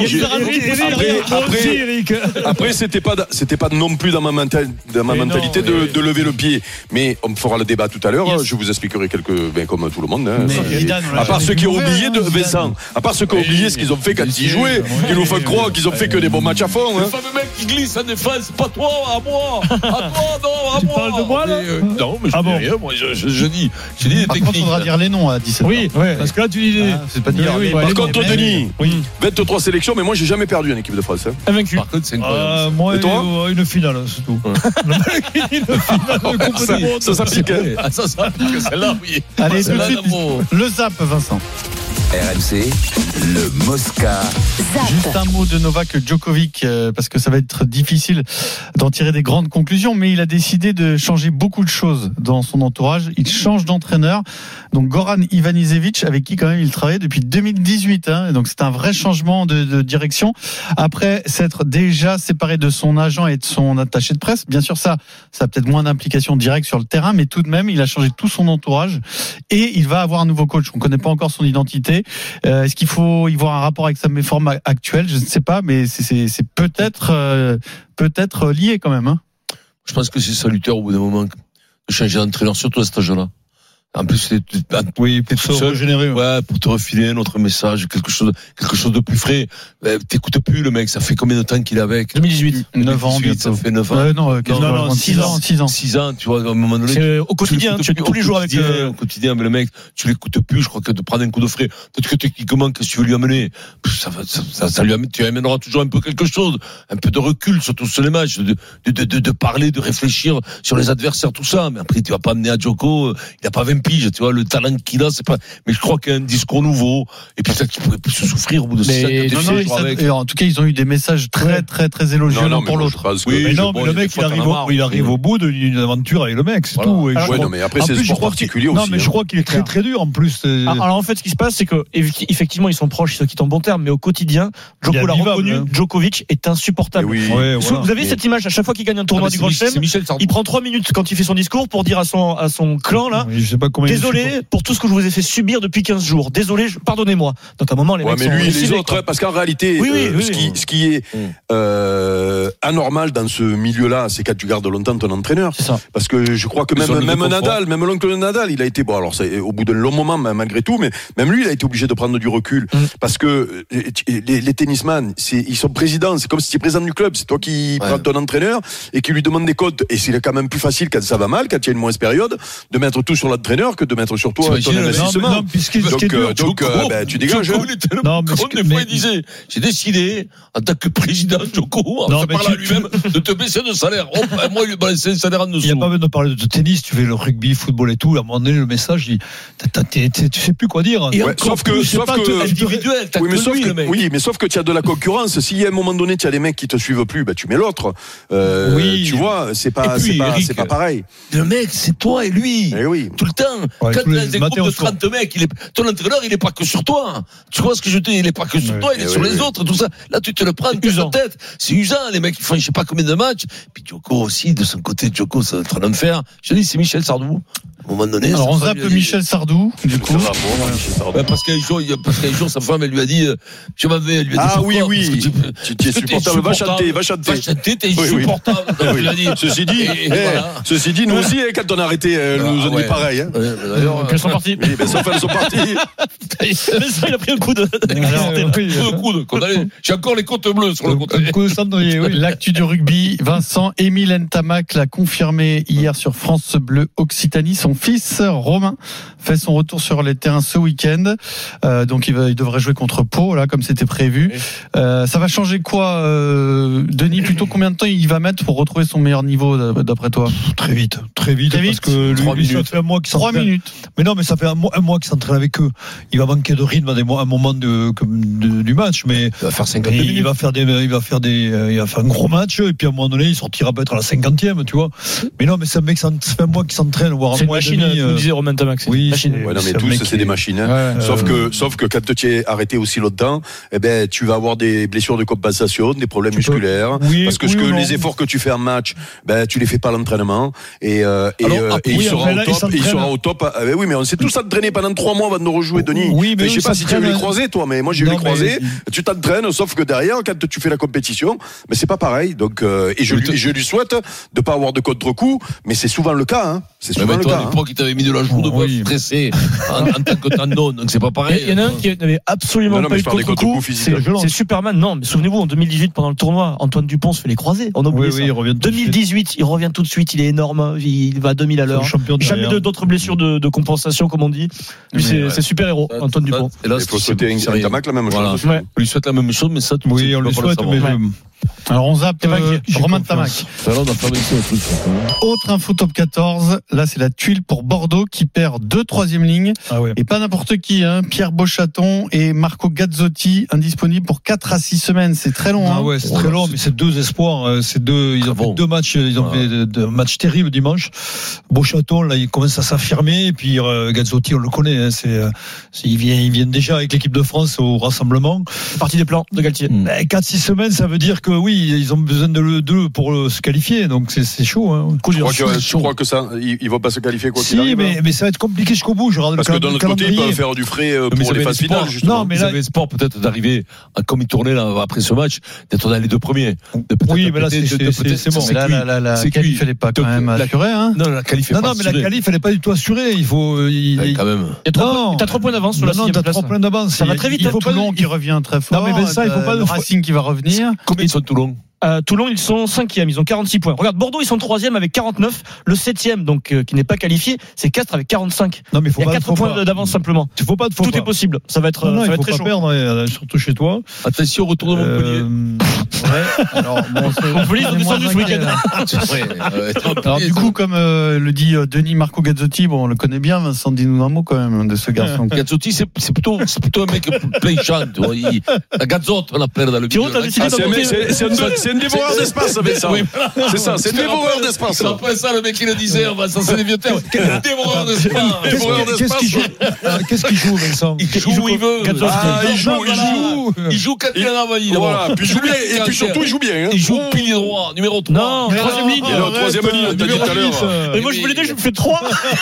Après, après c'était pas c'était pas non plus dans ma, mental, dans ma mentalité non, de, oui. de lever le pied, mais on fera le débat tout à l'heure. Yes. Je vous expliquerai quelques, ben, comme tout le monde. Hein, Zidane, à part ceux qui ont oublié de Vincent, à part ceux qui ont oublié ce qu'ils ont fait quand ils jouaient, qui nous font croire qu'ils ont fait que des bons matchs à fond. Le fameux mec qui glisse en défense, pas toi, à moi, à toi, non, à tu moi. Tu parles de moi là euh, Non, mais je ah dis bon. rien, moi je, je, je dis, je dis des par techniques. Contre, il faudra dire les noms à dix-sept heures. Oui, ouais. Parce que là tu dis. Ah, c'est pas dire. Oui, oui, par oui, contre, oui, Denis, oui. vingt-trois sélections, mais moi j'ai jamais perdu en équipe de France. Hein. Invaincu. Par contre, c'est incroyable. Euh, moi, et toi euh, une finale, c'est tout. Une finale de Coupe ça, du Monde. Ça s'applique. Ah, ça s'applique, celle-là, oui. Allez, tout de suite, le zap, Vincent. R M C, le Mosca. Juste un mot de Novak Djokovic, euh, parce que ça va être difficile d'en tirer des grandes conclusions, mais il a décidé de changer beaucoup de choses dans son entourage. Il change d'entraîneur. Donc Goran Ivanisevic, avec qui quand même il travaillait depuis deux mille dix-huit. Hein, donc c'est un vrai changement de, de direction. Après s'être déjà séparé de son agent et de son attaché de presse, bien sûr ça, ça a peut-être moins d'implication directe sur le terrain, mais tout de même, il a changé tout son entourage et il va avoir un nouveau coach. On ne connaît pas encore son identité. Euh, est-ce qu'il faut y voir un rapport avec sa forme actuelle? Je ne sais pas, mais c'est, c'est, c'est peut-être, euh, peut-être lié quand même. Hein. Je pense que c'est salutaire au bout d'un moment de changer d'entraîneur, surtout à cet âge-là. En plus, c'est, oui, pour te régénérer. Ouais, pour te refiler un autre message, quelque chose, quelque chose de plus frais. Euh, t'écoutes plus le mec, ça fait combien de temps qu'il est avec? deux mille dix-huit. neuf ans, ça fait neuf ans. Euh, non, euh, non, non, non, six ans, six ans. six ans, tu vois, à un moment donné. C'est au quotidien, tu es tous les jours avec le, au quotidien, mais le mec, tu l'écoutes plus, je crois que de prendre un coup de frais. Peut-être que techniquement, qu'est-ce que tu veux lui amener? Ça va, ça, ça, ça lui amène, tu amèneras toujours un peu quelque chose, un peu de recul, surtout sur les matchs, de, de, de, de, de parler, de réfléchir sur les adversaires, tout ça. Mais après, tu vas pas amener à Djoko, il a pas vingt piges, tu vois, le talent qu'il a, c'est pas, mais je crois qu'il y a un discours nouveau, et peut-être qu'il pourrait plus se souffrir au bout de six ans. En tout cas, ils ont eu des messages très, très, très élogieux l'un pour l'autre. Oui, mais non, mais le mec, il arrive, au, il arrive au bout d'une aventure avec le mec, c'est voilà. tout. Et ouais, non, mais après, c'est sport particulier aussi. Non, mais je crois qu'il est très, très dur en plus. Alors, en fait, ce qui se passe, c'est que, effectivement, ils sont proches, ils se quittent en bon terme, mais au quotidien, Djoko l'a reconnu, Djokovic est insupportable. Vous avez cette image, à chaque fois qu'il gagne un tournoi du Grand Chelem, il prend trois minutes quand il fait son discours pour dire à son, à son clan, là, désolé pour tout ce que je vous ai fait subir depuis quinze jours. Désolé, pardonnez-moi. Donc à un moment, les ouais, mecs mais sont lui et les décidés, autres, quoi. Parce qu'en réalité, oui, oui, euh, oui, ce, oui. qui, ce qui est euh, anormal dans ce milieu-là, c'est quand tu gardes longtemps ton entraîneur. C'est ça. Parce que je crois que même, même Nadal, même l'oncle de Nadal, il a été bon. Alors c'est au bout d'un long moment, malgré tout, mais même lui, il a été obligé de prendre du recul mm. parce que les, les tennisman, c'est, ils sont présidents. C'est comme si tu es président du club. C'est toi qui ouais. prends ton entraîneur et qui lui demande des comptes. Et c'est quand même plus facile quand ça va mal, quand il y a une mauvaise période, de mettre tout sur l'entraîneur que de mettre sur toi ton investissement. Non, non, puisque donc, euh, donc euh, ben, tu dégages. Djoko, il était le non, mais con, des fois, il disait, j'ai décidé, en tant que président, Djoko, en se parlant à lui-même, de te baisser de salaire. Oh, ben, moi, il lui baisser le salaire en dessous. Il n'y a pas besoin de parler de tennis, tu fais le rugby, football et tout. À un moment donné, le message, il, t'as, t'as, t'as, tu sais plus quoi dire. Et ouais, sauf que, sauf pas que, individuel, t'as oui, mais que sauf lui, que, le mec. oui, mais sauf que tu as de la concurrence. Si à un moment donné, tu as des mecs qui te suivent plus, ben, tu mets l'autre. Euh, oui. Tu vois, c'est pas, puis, c'est pas, Eric, c'est pas pareil. Le mec, c'est toi et lui. Eh oui. Tout le temps. Ouais, quand tu as des groupes de trente mecs, il est, ton entraîneur, il est pas que sur toi. Tu vois ce que je te dis? Il est pas que sur ouais. toi, il est eh sur oui, les oui. autres, tout ça. Là, tu te le prends de ta tête. C'est usant, les mecs, ils font je sais pas combien de matchs. Puis Djoko aussi, de son côté, Djoko, c'est en train de me faire. Je te dis, c'est Michel Sardou. À un moment donné. Alors, on zappe Michel Sardou, du coup. Ouais, parce qu'un jour, parce qu'un jour, sa femme, elle lui a dit, je m'avais, elle lui a dit, ah oui, oui. Tu, tu es supportable. Va chanter, va chanter. Va chanter, t'es insupportable. Ceci dit, ceci dit, nous aussi, quand on a arrêté, nous on est pareil, D'ailleurs, elles sont parties. Oui, ben, elles sont parties. Il a pris un coup de, j'ai encore les côtes bleues sur le côté. L'actu du rugby, Vincent Émile Ntamak l'a confirmé hier sur France Bleu Occitanie. Son fils Romain fait son retour sur les terrains ce week-end. Euh, donc il, va, il devrait jouer contre Pau, là, comme c'était prévu. Euh, ça va changer quoi, euh, Denis? Plutôt combien de temps il va mettre pour retrouver son meilleur niveau, d'après toi? Très vite, très vite, très vite parce que lui, lui ça fait un mois qu'il s'entraîne. Trois minutes. Mais non, mais ça fait un mois, un mois qu'il s'entraîne avec eux. Il va manquer de rythme à, des mois, à un moment de, de, du match, mais il va faire cinquante minutes. Il va faire des, il va faire des, il va faire un gros match et puis à un moment donné, il sortira peut-être à la cinquantième, tu vois. Mais non, mais c'est un mec, ça fait un mois qu'il s'entraîne, voire un mois et demi. Vous disait Romain Ntamak. Oui, machine. Ouais, non, mais tous, c'est qui... des machines. Hein. Ouais, sauf euh... que, sauf que quand tu es arrêté aussi longtemps, eh ben, tu vas avoir des blessures de compensation, des problèmes tu musculaires. Oui, parce que, oui, ce que non. les efforts que tu fais en match, ben, tu les fais pas à l'entraînement. Et, euh, et, Alors, euh, après, et il oui, sera là, au top. Il sera au top. Ah, ben oui, mais on s'est tous entraînés pendant trois mois avant de nous rejouer, Denis. Oui, mais je sais pas si tu as eu les croisés, toi, mais moi j'ai eu les croisés. Tu t'entraînes, sauf que derrière, quand tu fais la compétition, mais c'est pas pareil. Donc, euh, et je lui, je lui souhaite de pas avoir de contre-coup, mais c'est souvent le cas, hein. C'est souvent mais le toi, cas. À l'époque, il t'avait mis de la joue de bois stressé en, en tant que tendon, donc c'est pas pareil. Il y en a un qui n'avait absolument non, non, pas eu de contre-coup. C'est, c'est Superman. Non, mais souvenez-vous, en deux mille dix-huit, pendant le tournoi, Antoine Dupont se fait les croisés. On a oublié oui, ça. Oui, il revient deux mille dix-huit, il revient tout de suite. Il est énorme. Il va à deux mille à l'heure. Jamais de, d'autres blessures de, de compensation, comme on dit. Lui, c'est, ouais. c'est super héros, ça, Antoine ça, Dupont. Et là, il faut souhaiter un Ntamak la même chose. On lui souhaite la même chose, mais ça, oui, on lui souhaite, mais Alors on zappe T'es pas euh, inquiet. Romain Tamac. Alors, on a pas réussi un truc. Autre info top quatorze, là c'est la tuile pour Bordeaux qui perd deux troisième lignes. Ah ouais. Et pas n'importe qui, hein. Pierre Beauchaton et Marco Gazzotti indisponibles pour quatre à six semaines. C'est très long. Ah hein. ouais, c'est très long, mais c'est deux espoirs. C'est deux, ils ont bon. fait deux matchs, ils ont Ah. fait deux matchs terribles dimanche. Beauchaton, là, il commence à s'affirmer. Et puis euh, Gazzotti, on le connaît. Hein, c'est, euh, c'est, ils viennent, ils viennent déjà avec l'équipe de France au rassemblement. Partie des plans de Galtier. Mm. Ben, quatre six semaines, ça veut dire que oui, ils ont besoin de le deux pour euh, se qualifier. Donc c'est, c'est chaud. Hein. Je crois que, je crois que ça, ils, ils vont pas se qualifier quoi qu'il Si, arrive. mais, mais ça va être compliqué jusqu'au bout. Je regarde Parce le que cal- d'un autre côté, ils calendrier. peuvent faire du frais euh, Mais pour ils les avaient phases l'espoir. finales, justement. Non, mais Ils là- avaient espoir peut-être d'arriver, à- comme ils tournaient là, après ce match, d'être dans les deux premiers. De peut-être Oui, mais là, peut-être- c'est- de- c'est- peut-être- c'est bon. Mais là, cuit. la, la, la C'est qualif, cuit. elle est pas quand Donc, même la- assurée. Hein. Non, la qualif est Non, pas non, mais la assurée. qualif, elle n'est pas du tout assurée. Il faut. Il, Ouais, il- quand même. Et trois Non. points- T'as trois points d'avance sur la non, sixième t'as place. trois points d'avance. Ça va Il- très vite, Il hein, faut pas Toulon qui revient très fort. mais ben ça, il faut pas le le- Racing qui va revenir. Combien ils sont Toulon? Euh, Toulon, ils sont cinquième, ils ont quarante-six points. Regarde, Bordeaux, ils sont troisième avec quarante-neuf. Le septième, donc euh, qui n'est pas qualifié, c'est Castres avec quarante-cinq. Non, mais il faut Il y a pas. quatre faut points pas- d'avance simplement. Il faut pas. Faut Tout pas. est possible. Ça va être, Non, non, ça va il être faut très pas chaud. perdre, euh, surtout chez toi. Attention, retour de Montpellier. Euh, Ouais. Alors, bon, c'est- Montpellier, ils ont on est moins descendu ce inquiets, week-end. là. Ouais, ouais, Alors du coup, comme euh, le dit euh, Denis Marco Gazzotti, bon, on le connaît bien, Vincent, dis-nous un mot quand même de ce garçon. Gazzotti, c'est, c'est plutôt, c'est plutôt un mec plein champ, tu vois. Il, la Gazzotte, on l'appelle dans le Pierrot, milieu. t'as décidé Ah, c'est, un d'apporter- mec- c'est, c'est, un, c'est un dévoreur d'espace, avec ça. Oui, voilà. C'est ça, c'est un Je te dévoreur rappelle- d'espace. C'est après ça, le mec, il le disait, on va s'en des vieux termes. Dévoreur d'espace. Qu'est-ce Dévoreur qu'il- qu'est-ce d'espace. qu'il joue euh, Qu'est-ce qu'il joue, Vincent Il joue où il veut. Ah, il joue, il joue. Il joue quatre liens avant, il Voilà, puis il joue bien, et puis surtout, il joue bien. hein. Il joue pilier droit, numéro trois. Non, troisième ligne. Et le troisième ligne, on t'a dit tout à l'heure. Et moi, je voulais dire, je me fais trois.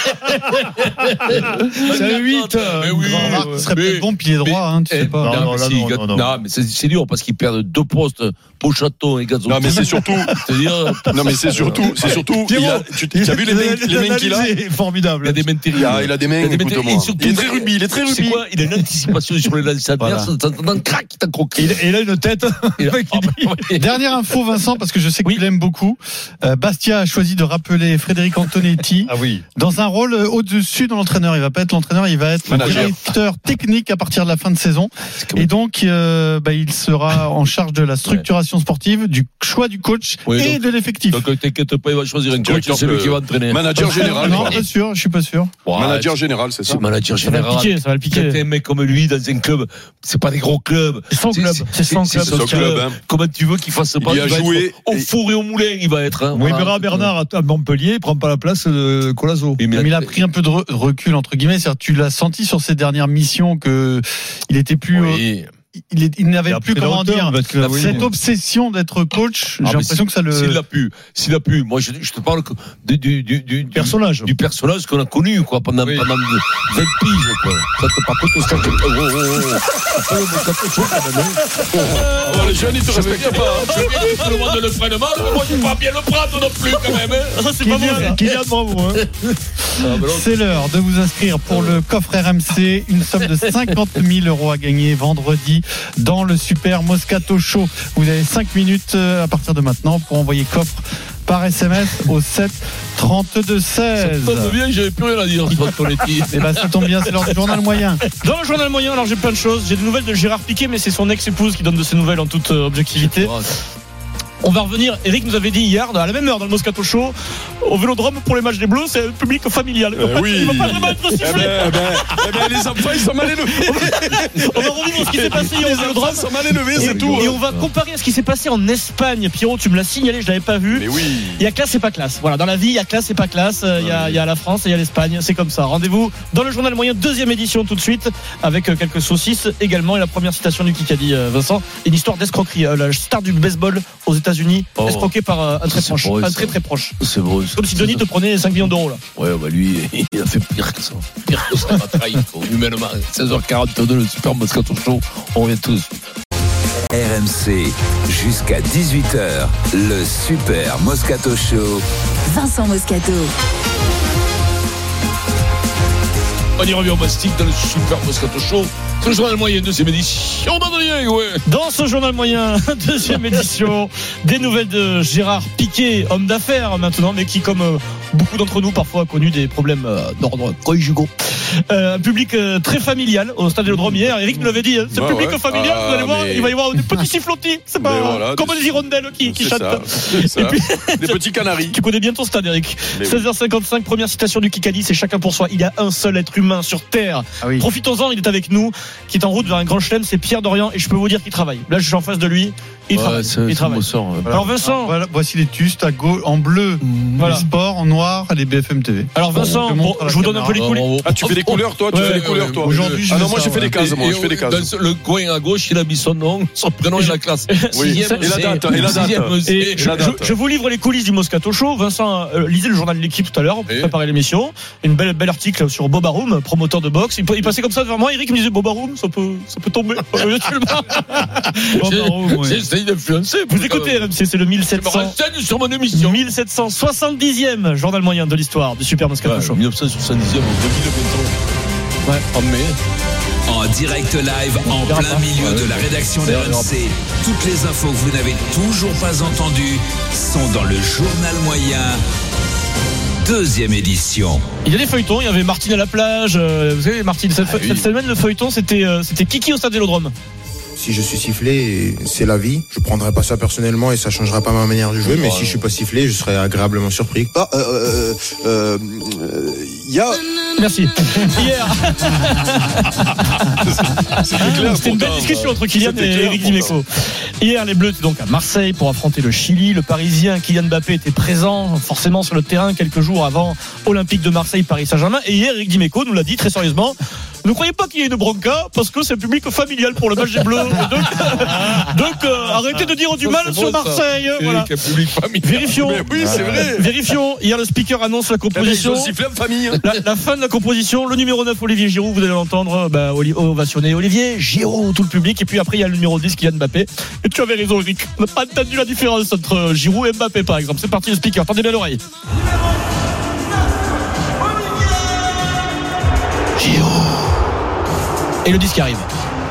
C'est un huit. Mais oui. Remarque, ce serait mais- peut-être bon pilier droit, hein, tu Eh, sais pas. non, Non, mais là, si, non, Gat- non, non. non, mais c'est, c'est dur parce qu'ils perdent deux postes, Beauchaton et Gazzotti. Non, mais c'est surtout, C'est-à-dire, non, mais c'est surtout, c'est surtout, il a, tu, tu as vu les mains, les mains qu'il a? C'est formidable. il a des mains Il terribles. a, il a des mains, Il a des mains écoute-moi. terribles. Et surtout, Il est très rugby, il est très Tu sais rugby. quoi? Il a une anticipation sur les lancers adverses. Voilà. T'entends, crac, il t'a croqué. Et il- et il a une tête. Et là- Le mec, il dit- Ah, bah, ouais. Dernière info, Vincent, parce que je sais que tu l'aimes beaucoup. Euh, Bastia a choisi de rappeler Frédéric Antonetti Ah oui. dans un rôle euh, au-dessus de l'entraîneur. Il va pas être l'entraîneur, il va être le Manager. directeur technique à partir de la fin de saison. Et donc, euh, bah, il sera en charge de la structuration sportive, du choix du coach Oui, et donc- de l'effectif. Donc, t'inquiète pas, il va choisir un coach, Directeur c'est lui de- qui va entraîner. Manager général. Non, quoi. pas sûr, je suis pas sûr. Ouais, Manager général, c'est ça. C'est manager Ça va le général. piquer, ça va le Quand piquer. t'es un mec comme lui dans un club, c'est pas des gros clubs. C'est son club. C'est son club. son club, hein. Comment tu veux qu'il fasse pas? Il y a va joué être au et- four et au moulin, il va être. Hein, Oui, voilà. Bernard Bernard à à Montpellier, il prend pas la place de Colazo. Oui, mais Mais il a pris un peu de re- recul entre guillemets. C'est-à-dire, tu l'as senti sur ses dernières missions que il était plus, euh, Oui. il, est- il n'avait Il a plus pris la comment hauteur, dire parce que là, oui. cette obsession d'être coach. Ah, J'ai mais l'impression que ça le. S'il l'a pu, s'il l'a pu. Moi, je, je te parle que du, du, du, du, du Personnage. du personnage qu'on a connu, quoi, pendant, Oui. pendant vingt piges, quoi. Ça te parle pas ça. Oh, oh, oh. Oh, mais ça peut chaud, quand même, hein. Oh, les jeunes, ils te Je veux respectent bien, pas. je veux bien que tout le monde le prenne mal, mais moi, je vais pas bien le prendre non plus, quand même, hein. Ça, c'est pas bon, ça. Kylian, bravo. Hein. Ah, ben non. C'est l'heure de vous inscrire pour le coffre R M C, une somme de cinquante mille euros à gagner vendredi dans le Super Moscato Show. Vous avez cinq minutes euh, à partir de maintenant pour envoyer coffre par S M S au sept trente-deux seize. Ça tombe bien, j'avais plus rien à dire sur Antonetti. Et bah ça tombe bien, c'est l'heure du journal moyen. Dans le journal moyen, alors j'ai plein de choses. J'ai des nouvelles de Gérard Piquet, mais c'est son ex-épouse qui donne de ses nouvelles en toute euh, objectivité. On va revenir. Eric nous avait dit hier, à la même heure dans le Moscato Show, au Vélodrome pour les matchs des Bleus, c'est un public familial. Euh, oui. Il va pas vraiment être Eh sifflé. ben, eh ben, eh ben, les enfants, ils sont mal élevés. On va revivre ce qui s'est passé hier au Les enfants Vélodrome. sont mal élevés, c'est Et, tout. et hein. on va comparer à ce qui s'est passé en Espagne. Pierrot, tu me l'as signalé, je l'avais pas vu. Mais oui. Il y a classe et pas classe. Voilà, dans la vie, il y a classe et pas classe. Euh, Il y a, il y a la France et il y a l'Espagne. C'est comme ça. Rendez-vous dans le journal moyen, deuxième édition tout de suite, avec euh, quelques saucisses également. Et la première citation du Kikadi, euh, Vincent, une histoire d'escroquerie. Euh, la star du baseball aux États-Unis, Oh. escroqué par euh, un très C'est proche. beau, Un ça. très très proche. C'est beau. c'est- Comme si Denis te prenait cinq millions d'euros là. Ouais, bah lui, il a fait pire que ça. Pire que ça, il m'a trahi, quoi. Humainement. seize heures quarante-deux, le Super Moscato Show. On revient tous. R M C, jusqu'à dix-huit heures, le Super Moscato Show. Vincent Moscato. On y revient au Bastique dans le Super Moscato Show. C'est le journal moyen, deuxième édition d'Adrien, ouais. Dans ce journal moyen, deuxième édition, des nouvelles de Gérard Piquet, homme d'affaires maintenant, mais qui, comme euh, beaucoup d'entre nous parfois ont connu des problèmes euh, d'ordre conjugaux. Euh, un public euh, très familial au stade Vélodrome hier. Eric nous l'avait dit, hein, c'est ouais, un public ouais. familial. Ah, vous allez voir, mais... il va y avoir des petits sifflotis. C'est pas voilà, comme des... des hirondelles qui, qui c'est chantent. Ça, c'est ça. Puis, des petits canaris. Tu connais bien ton stade, Eric. Mais seize heures cinquante-cinq, oui. Première citation du Kikadi, c'est chacun pour soi. Il y a un seul être humain sur Terre. Ah oui. Profitons-en, il est avec nous, qui est en route vers un grand chelem, c'est Pierre Dorian, et je peux vous dire qu'il travaille. Là, je suis en face de lui. Il ouais, travaille. C'est, il travaille. Sort, ouais. Alors Vincent, alors, voilà, voici les tustes à gauche, en bleu, voilà. Les sports, en noir, les B F M T V. Alors Vincent, bon, bon, je vous donne un peu les couleurs. Ah, tu fais des couleurs, toi, tu ouais, fais des couleurs, ouais, toi. Aujourd'hui, ah non, moi j'ai fait des cases, moi, je fais des cases. Le coin à gauche, il a mis son nom, son prénom et la classe. Oui. Et la date, et la date. Et je, je, je vous livre les coulisses du Moscato Show. Vincent euh, lisait le journal de l'équipe tout à l'heure pour préparer l'émission. Une belle, belle article sur Bob Arum, promoteur de boxe. Il, il passait comme ça devant moi. Eric me disait Bob Arum, ça peut, ça peut tomber. Bob Arum, oui. J'essaye d'influencer. Vous écoutez R M C, c'est le mille sept cents. Je me renseigne sur mon émission. mille sept cent soixante-dixième journal moyen de l'histoire du Super Moscato Show. mille neuf cent soixante-dixième, deux mille vingt-trois. Ouais, en mai. En direct live, en plein milieu de la rédaction d'R M C. Toutes les infos que vous n'avez toujours pas entendues sont dans le journal moyen. Deuxième édition. Il y a des feuilletons, il y avait Martine à la plage. Euh, vous savez, Martine, cette, ah, oui. cette semaine, le feuilleton, c'était, euh, c'était Kiki au stade Vélodrome. Si je suis sifflé, c'est la vie. Je prendrai pas ça personnellement et ça changera pas ma manière de jouer. Mais si je suis pas sifflé, je serai agréablement surpris. Ah, euh, euh, euh, euh, y a. Merci. Hier. C'était clair. C'était une belle discussion entre Kylian et Eric Dimeco. Hier, les Bleus étaient donc à Marseille pour affronter le Chili. Le Parisien Kylian Mbappé était présent, forcément sur le terrain quelques jours avant Olympique de Marseille, Paris Saint-Germain. Et hier, Eric Dimeco nous l'a dit très sérieusement. Ne croyez pas qu'il y ait une bronca parce que c'est un public familial pour le match des Bleus. Donc, donc euh, arrêtez de dire du mal sur Marseille. Voilà. Vérifions. Mais oui, c'est vrai. Vérifions. Hier, le speaker annonce la composition. Ils ont sifflé en famille. La, la fin de la composition. Le numéro neuf, Olivier Giroud, vous allez l'entendre. Bah, ovationner Olivier Giroud, tout le public. Et puis après, il y a le numéro dix, Kylian Mbappé. Et tu avais raison, Eric. On n'a pas entendu la différence entre Giroud et Mbappé, par exemple. C'est parti, le speaker. Tendez bien l'oreille. Giroud. Et le disque arrive.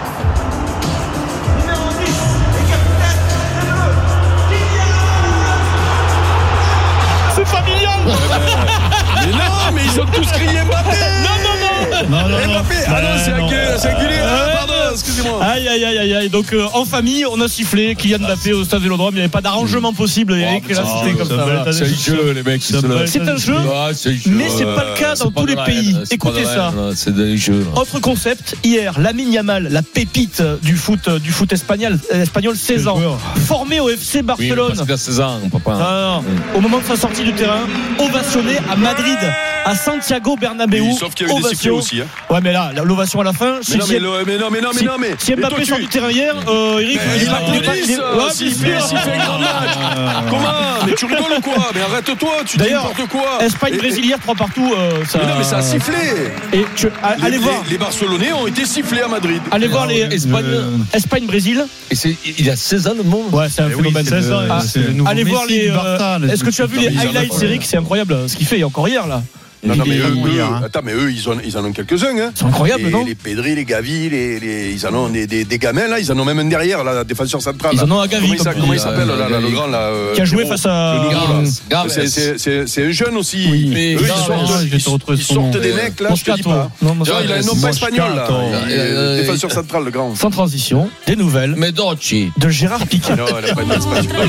C'est familial. Mais non, mais ils ont tous crié Mbappé. Non, non, non. Non, non, Mbappé. Ah non, c'est un singulier. Pardon, excusez-moi. Aïe, aïe, aïe, aïe, aïe. Donc, euh, en famille, on a sifflé Kylian Mbappé au stade Vélodrome. Il n'y avait pas d'arrangement possible, Eric. Là, c'était comme ça. Voilà. C'est un jeu, les mecs. C'est un jeu, mais c'est pas le cas dans tous les pays. Écoutez ça. C'est des jeux. Autre concept. Hier, Lamine Yamal, la pépite du foot, du foot espagnol, espagnol, seize ans, formé au F C Barcelone. Oui, parce qu'il a seize ans, papa. Ah, non. Au moment de sa sortie du terrain, ovationné à Madrid, à Santiago Bernabéu. Oui, sauf qu'il y a eu des sifflets aussi. Hein. Ouais, mais là, l'ovation à la fin. Mais non, mais, le, mais non, mais non, mais si, non, mais. Si Mbappé toi, sort tu... du terrain hier, euh, Eric, mais il, il, il, pas, il, il, ouais, sifflé, sifflé un grand match. Comment? Mais tu rigoles ou quoi? Mais arrête-toi, tu dis n'importe quoi. Espagne-Brésil hier, trois partout. Euh, ça... Mais non, mais ça a sifflé. Et tu, a, les, allez voir. Les, les Barcelonais ont été sifflés à Madrid. Allez voir les Espagne, Espagne-Brésil. Et c'est, il a seize ans le monde. Ouais, c'est un phénomène. seize ans. Allez voir les. Est-ce que tu as vu les highlights, Eric? C'est incroyable ce qu'il fait encore hier là. Non, non, mais eux, eux, hein. Attends, mais eux, ils, ont, ils en ont quelques-uns. Hein. C'est incroyable, les, non? Les Pedri, les Gavi, les, les, ils en ont des, des, des gamins, là, ils en ont même un derrière, là, défenseur central. Ils en ont un Gavi. Comment, il, comment il s'appelle, là, là, le grand, là euh, qui a joué face à. Gars, c'est, c'est, c'est, c'est un jeune aussi. Oui, mais eux, ils sortent, ils, ils sortent des mecs, là, je te dis pas. Non, genre, il a un nom pas espagnol, là. Euh, défenseur central, le grand. Sans transition, des nouvelles. Medocci. De Gérard Piqué. Non, elle a pas de espagnol.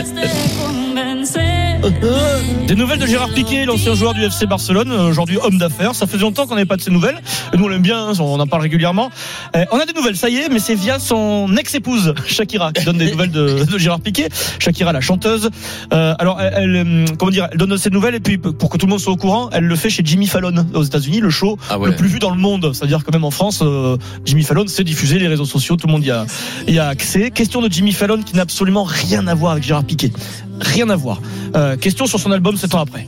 Des nouvelles de Gérard Piqué, l'ancien joueur du F C Barcelone, aujourd'hui homme d'affaires. Ça faisait longtemps qu'on n'avait pas de ces nouvelles. Nous, on l'aime bien, on en parle régulièrement. Euh, on a des nouvelles, ça y est, mais c'est via son ex-épouse, Shakira, qui donne des nouvelles de, de Gérard Piqué. Shakira, la chanteuse. Euh, alors, elle, elle, comment dire, elle donne ces nouvelles et puis, pour que tout le monde soit au courant, elle le fait chez Jimmy Fallon aux États-Unis, le show ah ouais. le plus vu dans le monde. C'est-à-dire que même en France, euh, Jimmy Fallon, c'est diffusé, les réseaux sociaux, tout le monde y a, y a accès. Question de Jimmy Fallon qui n'a absolument rien à voir avec Gérard Piqué. Rien à voir. Euh, question sur son album sept ans après.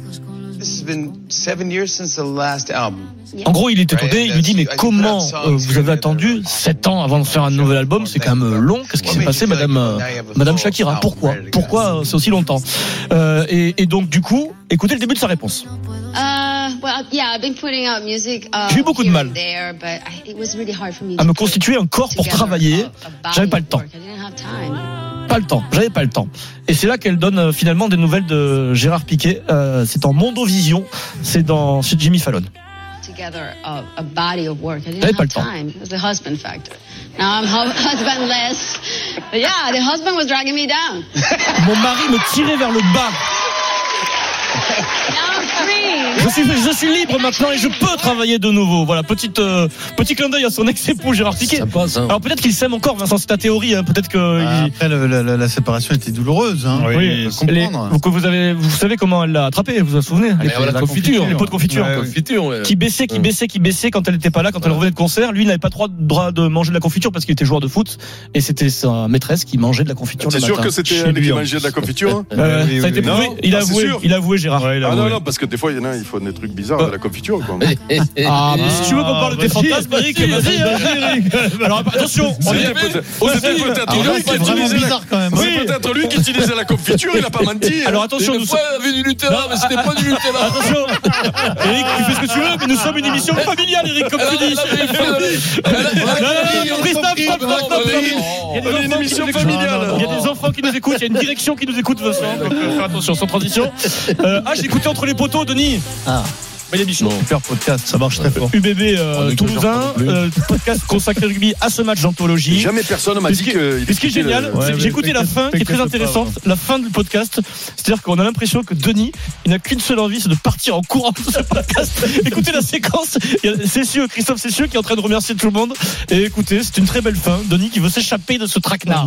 En gros, il est étonné, il lui dit mais comment euh, vous avez attendu sept ans avant de faire un nouvel album? C'est quand même long. Qu'est-ce qui s'est passé, Madame euh, Madame Shakira? Pourquoi Pourquoi euh, c'est aussi longtemps euh, et, et donc du coup, écoutez le début de sa réponse. J'ai eu beaucoup de mal à me constituer un corps pour travailler. J'avais pas le temps. Pas le temps, j'avais pas le temps. Et c'est là qu'elle donne euh, finalement des nouvelles de Gérard Piqué. Euh, c'est en Mondovision, c'est dans chez Jimmy Fallon. Together a, a body of work. I didn't J'avais pas have le temps. time. It was the husband factor. Now I'm hu- husbandless. But yeah, the husband was dragging me down. Mon mari me tirait vers le bas. Now I'm free. Je suis, je suis libre maintenant et je peux travailler de nouveau. Voilà, petite, euh, petit clin d'œil à son ex-époux Gérard Piqué. Ça passe, hein. Alors peut-être qu'il s'aime encore, Vincent, c'est ta théorie. Hein. Peut-être que Ah, il- après, le- la, la- la séparation était douloureuse. Hein. oui, on peut les- comprendre. vous, que vous avez, vous savez comment elle l'a attrapé, vous vous souvenez Mais les, la confiture. les pots de confiture, Ouais, confiture, ouais. qui baissait, qui baissait, qui baissait quand elle n'était pas là, quand elle revenait de concert. Lui, il n'avait pas trop le droit de manger de la confiture parce qu'il était joueur de foot et c'était sa maîtresse qui mangeait de la confiture. T'es le sûr matin. que c'était Chez elle lui, qui en mangeait de la plus. confiture hein Euh, Oui, ça a oui, été oui. prouvé. Non Il a Ah, c'est avoué, sûr. il a avoué Gérard. Ouais, il a Ah avoué. non, non, parce que des fois, il y en a, ils font des trucs bizarres de la confiture. Quoi. Ah, mais si tu veux qu'on parle des vas-y, fantasmes, Eric, vas-y, vas-y, vas-y, Eric. Alors attention, on C'était y avait. peut-être c'était peut-être Alors là, lui qui c'est vraiment utilisait la- bizarre quand même. c'est Oui. peut-être lui qui utilisait la confiture, il a pas menti. Alors attention, Une nous fois, elle avait du Nutella, mais c'était pas du Nutella. Attention, Eric, tu fais ce que tu veux, mais nous sommes une émission familiale, Eric, comme tu dis. Elle avait fait- elle avait- elle avait- Non, non, non, non, Christophe, stop, stop, stop, stop. Il y a des On est une enfants qui émission nous écoutent. familiale. Il y a des enfants qui nous écoutent, il y a une direction qui nous écoute, Vincent. Donc, euh, faire attention, sans transition. Euh, ah, j'ai écouté Entre les poteaux, Denis. Ah. William Bichon. Super podcast, ça marche très fort. U B B euh, On est toulousain, toujours pas non plus. euh, podcast consacré rugby à ce match d'anthologie. Jamais personne m'a Et dit ce qui- que. et ce qui est génial, Ouais, c'est que mais j'ai écouté la t'inquiète- fin qui est très t'inquiète pas, intéressante, la fin du podcast. C'est-à-dire qu'on a l'impression que Denis, il n'a qu'une seule envie, c'est de partir en courant de ce podcast. Écoutez la séquence. Il y a Cessieux, Christophe Cessieux qui est en train de remercier tout le monde. Et écoutez, c'est une très belle fin. Denis qui veut s'échapper de ce traquenard.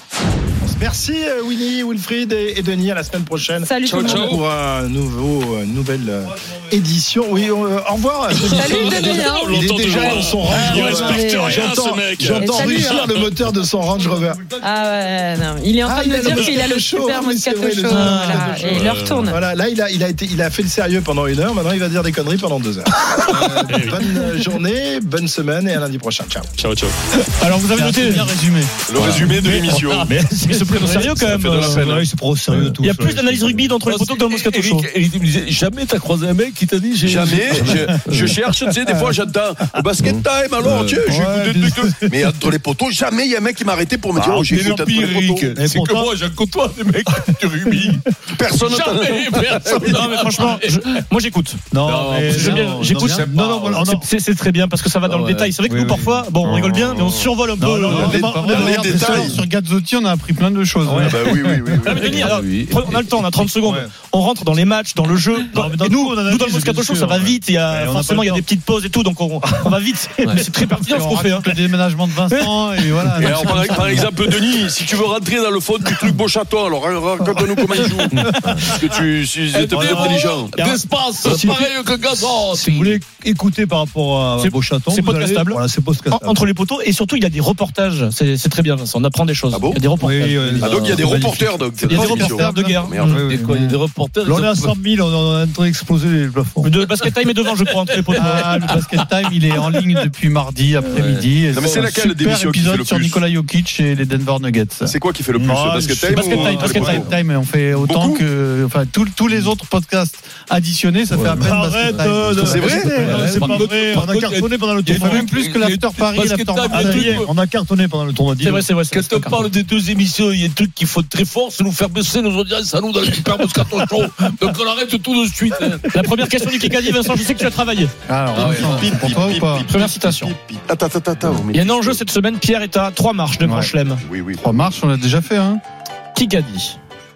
Merci euh, Winnie, Wilfried et, et Denis. À la semaine prochaine. Salut Ciao, tout le monde. ciao. Pour un nouveau, euh, nouvelle euh, édition. Oui, euh, au revoir. Salut Denis. hein. Il est déjà dans son Range Ah, Rover. respecte rien, J'entends, ce mec. j'entends Salut, rugir hein. le moteur de son Range Rover. Ah ouais, non. Il est en train Ah, de il a me le dire qu'il a le Moscato Show. super Ah, mais c'est Moscato vrai, Show. le Voilà. Moscato Show. Et il leur tourne. Voilà, là il a, il a été, il a fait le sérieux pendant une heure. Maintenant il va dire des conneries pendant deux heures. Euh, bonne journée, bonne semaine et à lundi prochain. Ciao. Ciao, ciao. Alors vous avez noté. Bien résumé. Le résumé de l'émission. Mais ils se prennent au sérieux quand même. fait de la peine. Ouais, c'est pas au sérieux tout. Il y a plus d'analyse rugby d'entre les poteaux que dans le Moscato Show. Eric, Eric me disait, jamais t'as croisé un mec qui t'a dit j'ai- Jamais. Je, je cherche, tu sais, des fois j'entends le basket time, alors, tiens, j'ai ouais, écouté des trucs. Mais entre les poteaux, jamais il y a un mec qui m'a arrêté pour me dire, Ah, oh, j'ai mais écouté entre le les pire, poteaux. Eric, c'est que pourtant- moi, j'en côtoie des mecs du rugby. Personne Jamais, personne. Non mais franchement, je- moi j'écoute. Non, Non, mais- J'aime bien, non, j'écoute. non, non, non, non, C'est- c'est- C'est très bien parce que ça va dans Ah le ouais. détail. C'est vrai que Oui, nous oui. parfois, bon, on rigole bien, mais on survole un peu. non, le- non, le- non, On non, a les regardé ça détails. sur Gazzotti, on a appris plein de choses. Ah bah oui, oui, oui. Ah, mais Denis, alors, Oui. on a le temps, on a trente secondes. Ouais. On rentre dans les matchs, dans le jeu. Dans- mais dans et le nous, coup, on nous, analyse, dans le Moscato bien Show, sûr, ça va ouais. vite. Il y Ouais, a, on a forcément, pas il y a le des temps. petites pauses et tout, donc on, on va vite. Mais c'est très pertinent ce qu'on fait. hein. Le déménagement de Vincent et voilà. Et alors, par, par exemple, Denis, si tu veux rentrer dans le fond du truc Beauchâteau, alors raconte-nous comment il joue. Parce que tu si t'es plus intelligent. D'espace, Si- pareil que Gazon. Si vous voulez écouter par rapport à C'est- Beauchaton, c'est vous allez- podcastable. Voilà, c'est En- podcastable. entre les poteaux et surtout il y a des reportages. C'est c'est très bien, Vincent. On apprend des choses. Ah bon Il y a des reportages. Oui, oui, Ah, donc il y a des magnifique. reporters. Donc, Il y a des reporters de guerre. Merde. Oui, oui. Des quoi, il y a des reporters. Là, on est à ils ont- cent mille, on on est en train d'exploser les plafonds. De Basket Time est devant, je crois, entre les poteaux. Ah, le Basket Time, il est en ligne depuis mardi après-midi. Et Non, mais c'est un laquelle super d'émission qui fait épisode le sur plus Nikola Jokic et les Denver Nuggets. C'est quoi qui fait le plus Ah, Basket je sais Time pas. ou- Basket Time, ou- Basket Basket Time, on fait autant Beaucoup que, enfin, tous tous les autres podcasts additionnés, ça fait à peine Arrête Basket de- Time. de- C'est vrai Non, C'est Par pas contre- vrai. par On a contre, cartonné pendant le il y a tournoi. Même plus que l'After Paris et Basket l'After Time, Marseille. il y a des trucs- On a cartonné pendant le tournoi. C'est vrai, c'est vrai. c'est- Quand c'est on un parle des deux émissions, il y a des trucs qu'il faut très fort, c'est nous faire baisser nos audiences à nous dans le Super Moscato Show. Donc on arrête tout de suite. hein. La première question du Kikadi, Vincent, je sais que tu as travaillé. Alors, Ah ouais, Vincent, pour toi ou pas Première citation. Attends, attends, attends. Il y a un enjeu cette semaine, Pierre est à trois marches de Grand Ouais. Chelem. Oui, oui. Trois marches, on l'a déjà fait, hein. Kikadi.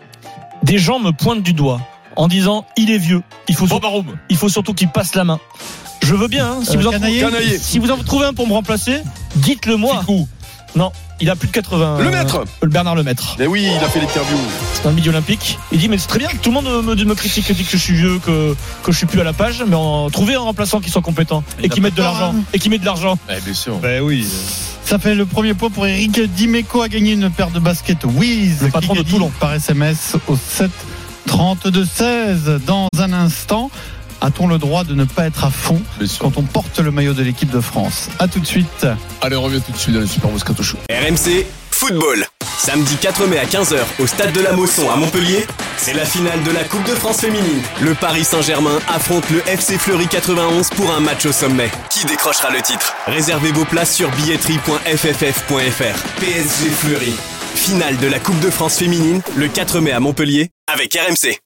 Des gens me pointent du doigt en disant il est vieux, il faut, surtout, il faut surtout qu'il passe la main. Je veux bien, hein, si, Euh, vous en Canaillé trouvez, Canaillé. si vous en trouvez un pour me remplacer, dites-le moi. Non, il a plus de quatre-vingts. Le Maître. Euh, Bernard Lemaître. Mais oui, il a fait l'interview. Dans le milieu olympique. Il dit mais c'est très bien que tout le monde me, me critique, dit que je suis vieux, que, que je suis plus à la page, mais en, trouvez un remplaçant qui soit compétent et qui mette de l'argent. Et qui met de l'argent. Eh, bien sûr. Ben oui. Ça fait le premier point pour Eric Dimeco a gagné une paire de baskets Wiz. Le patron de Kikadi Toulon. Par S M S au sept trente-deux seize. Dans un instant, a-t-on le droit de ne pas être à fond Bien sûr. quand on porte le maillot de l'équipe de France? A tout de suite. Allez, on revient tout de suite dans le Super Moscato Show. R M C Football. Samedi quatre mai à quinze heures au stade de la Mosson à Montpellier, c'est la finale de la Coupe de France féminine. Le Paris Saint-Germain affronte le F C Fleury quatre-vingt-onze pour un match au sommet. Qui décrochera le titre? Réservez vos places sur billetterie point f f f point f r. P S G Fleury. Finale de la Coupe de France féminine, le quatre mai à Montpellier, avec R M C.